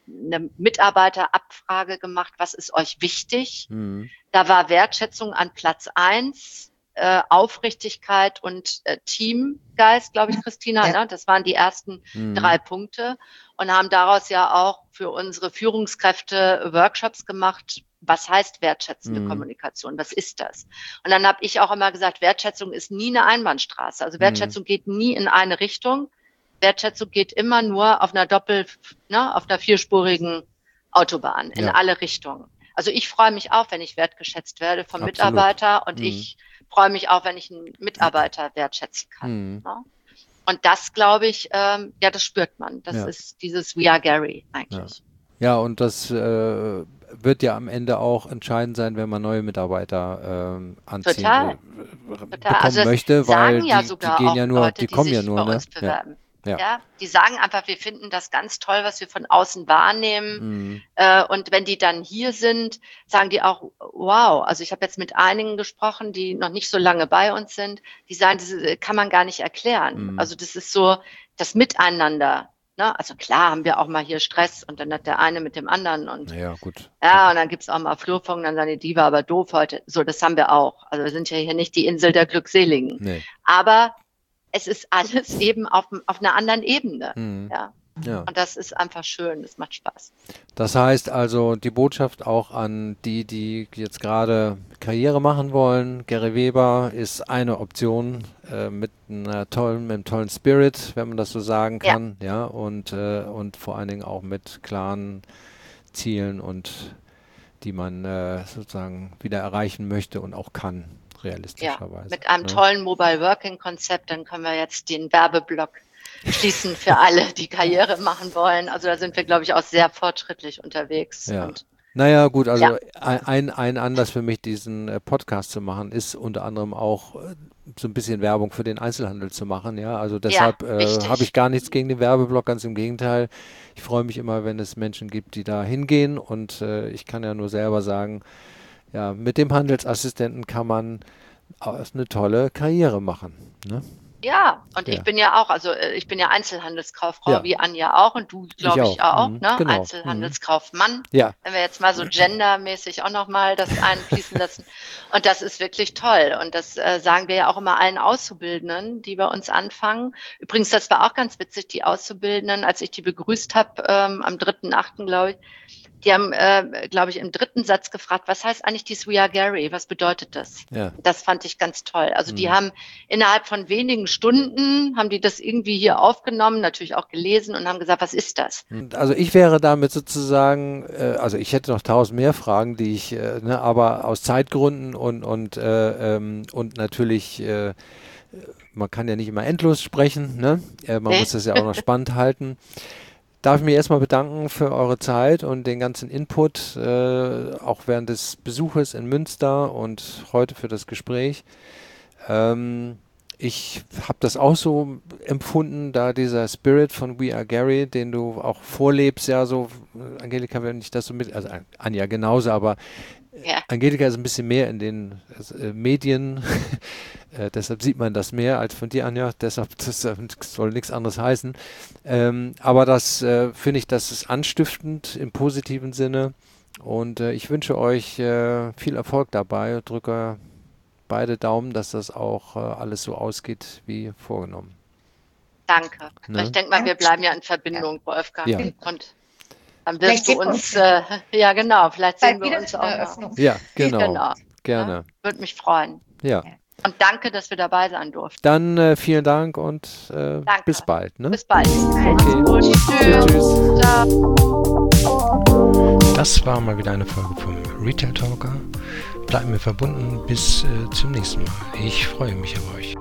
Mitarbeiterabfrage gemacht, was ist euch wichtig? Da war Wertschätzung an Platz 1. Aufrichtigkeit und Teamgeist, glaube ich, Christina, ne? Das waren die ersten 3 Punkte und haben daraus ja auch für unsere Führungskräfte Workshops gemacht. Was heißt wertschätzende Kommunikation? Was ist das? Und dann habe ich auch immer gesagt, Wertschätzung ist nie eine Einbahnstraße. Also Wertschätzung geht nie in eine Richtung. Wertschätzung geht immer nur auf einer auf einer 4-spurigen Autobahn in alle Richtungen. Also ich freue mich auch, wenn ich wertgeschätzt werde vom Mitarbeiter und ich freue mich auch, wenn ich einen Mitarbeiter wertschätzen kann. Ne? Und das, glaube ich, das spürt man. Das ist dieses We Are Gary eigentlich. Ja, und das wird ja am Ende auch entscheidend sein, wenn man neue Mitarbeiter anziehen bekommen also möchte, weil ja die gehen ja nur, Leute, die kommen sich ja nur, bei ne? uns bewerben. Ja, die sagen einfach, wir finden das ganz toll, was wir von außen wahrnehmen. Und wenn die dann hier sind, sagen die auch, wow, also ich habe jetzt mit einigen gesprochen, die noch nicht so lange bei uns sind, die sagen, das kann man gar nicht erklären. Also das ist so das Miteinander. Ne? Also klar haben wir auch mal hier Stress und dann hat der eine mit dem anderen und Ja, gut. ja, und dann gibt's auch mal Flurfunk, dann sagen die war aber doof heute. So, das haben wir auch. Also wir sind ja hier nicht die Insel der Glückseligen. Nee. Aber es ist alles eben auf einer anderen Ebene. Ja. Ja. Und das ist einfach schön, das macht Spaß. Das heißt also, die Botschaft auch an die jetzt gerade Karriere machen wollen. Gary Weber ist eine Option mit einem tollen Spirit, wenn man das so sagen kann. Ja, und vor allen Dingen auch mit klaren Zielen und die man sozusagen wieder erreichen möchte und auch kann, realistischerweise. Ja, mit einem tollen Mobile Working Konzept, dann können wir jetzt den Werbeblock schließen für alle, die Karriere machen wollen. Also da sind wir, glaube ich, auch sehr fortschrittlich unterwegs. Ja. Und naja, gut, also ein Anlass für mich, diesen Podcast zu machen, ist unter anderem auch so ein bisschen Werbung für den Einzelhandel zu machen. Ja, also deshalb habe ich gar nichts gegen den Werbeblock, ganz im Gegenteil. Ich freue mich immer, wenn es Menschen gibt, die da hingehen und ich kann ja nur selber sagen, ja, mit dem Handelsassistenten kann man eine tolle Karriere machen. Ne? Ja, und ich bin ja auch, also ich bin ja Einzelhandelskauffrau, wie Anja auch und du, glaube ich, auch, ne? Genau. Einzelhandelskaufmann. Ja. Wenn wir jetzt mal so gendermäßig auch nochmal das einfließen lassen. Und das ist wirklich toll. Und das sagen wir ja auch immer allen Auszubildenden, die bei uns anfangen. Übrigens, das war auch ganz witzig, die Auszubildenden, als ich die begrüßt habe, am 3.8., glaube ich, die haben, glaube ich, im 3. Satz gefragt, was heißt eigentlich dieses We Are Gary? Was bedeutet das? Ja. Das fand ich ganz toll. Also die haben innerhalb von wenigen Stunden, haben die das irgendwie hier aufgenommen, natürlich auch gelesen und haben gesagt, was ist das? Also ich wäre damit sozusagen, also ich hätte noch 1000 mehr Fragen, die ich, aber aus Zeitgründen und natürlich, man kann ja nicht immer endlos sprechen, ne? Man muss das ja auch noch spannend halten. Darf ich mich erstmal bedanken für eure Zeit und den ganzen Input, auch während des Besuches in Münster und heute für das Gespräch. Ich habe das auch so empfunden, da dieser Spirit von We Are Gary, den du auch vorlebst, ja so, Angelika, wenn ich das so mit, also Anja genauso, aber Angelika ist ein bisschen mehr in den Medien, deshalb sieht man das mehr als von dir, Anja, deshalb das soll nichts anderes heißen. Aber das finde ich, das ist anstiftend im positiven Sinne und ich wünsche euch viel Erfolg dabei, drücke beide Daumen, dass das auch alles so ausgeht wie vorgenommen. Danke. Ne? Ich denke mal, wir bleiben ja in Verbindung, Wolfgang. Ja. Und dann wirst du uns, ja genau, vielleicht sehen wir uns auch noch. Ja, genau. Gerne. Ja, würde mich freuen. Ja. Und danke, dass wir dabei sein durften. Dann vielen Dank und bis bald. Ne? Bis bald. Okay. Gut. Tschüss. Ciao. Das war mal wieder eine Folge vom Retail Talker. Bleiben wir verbunden bis zum nächsten Mal. Ich freue mich auf euch.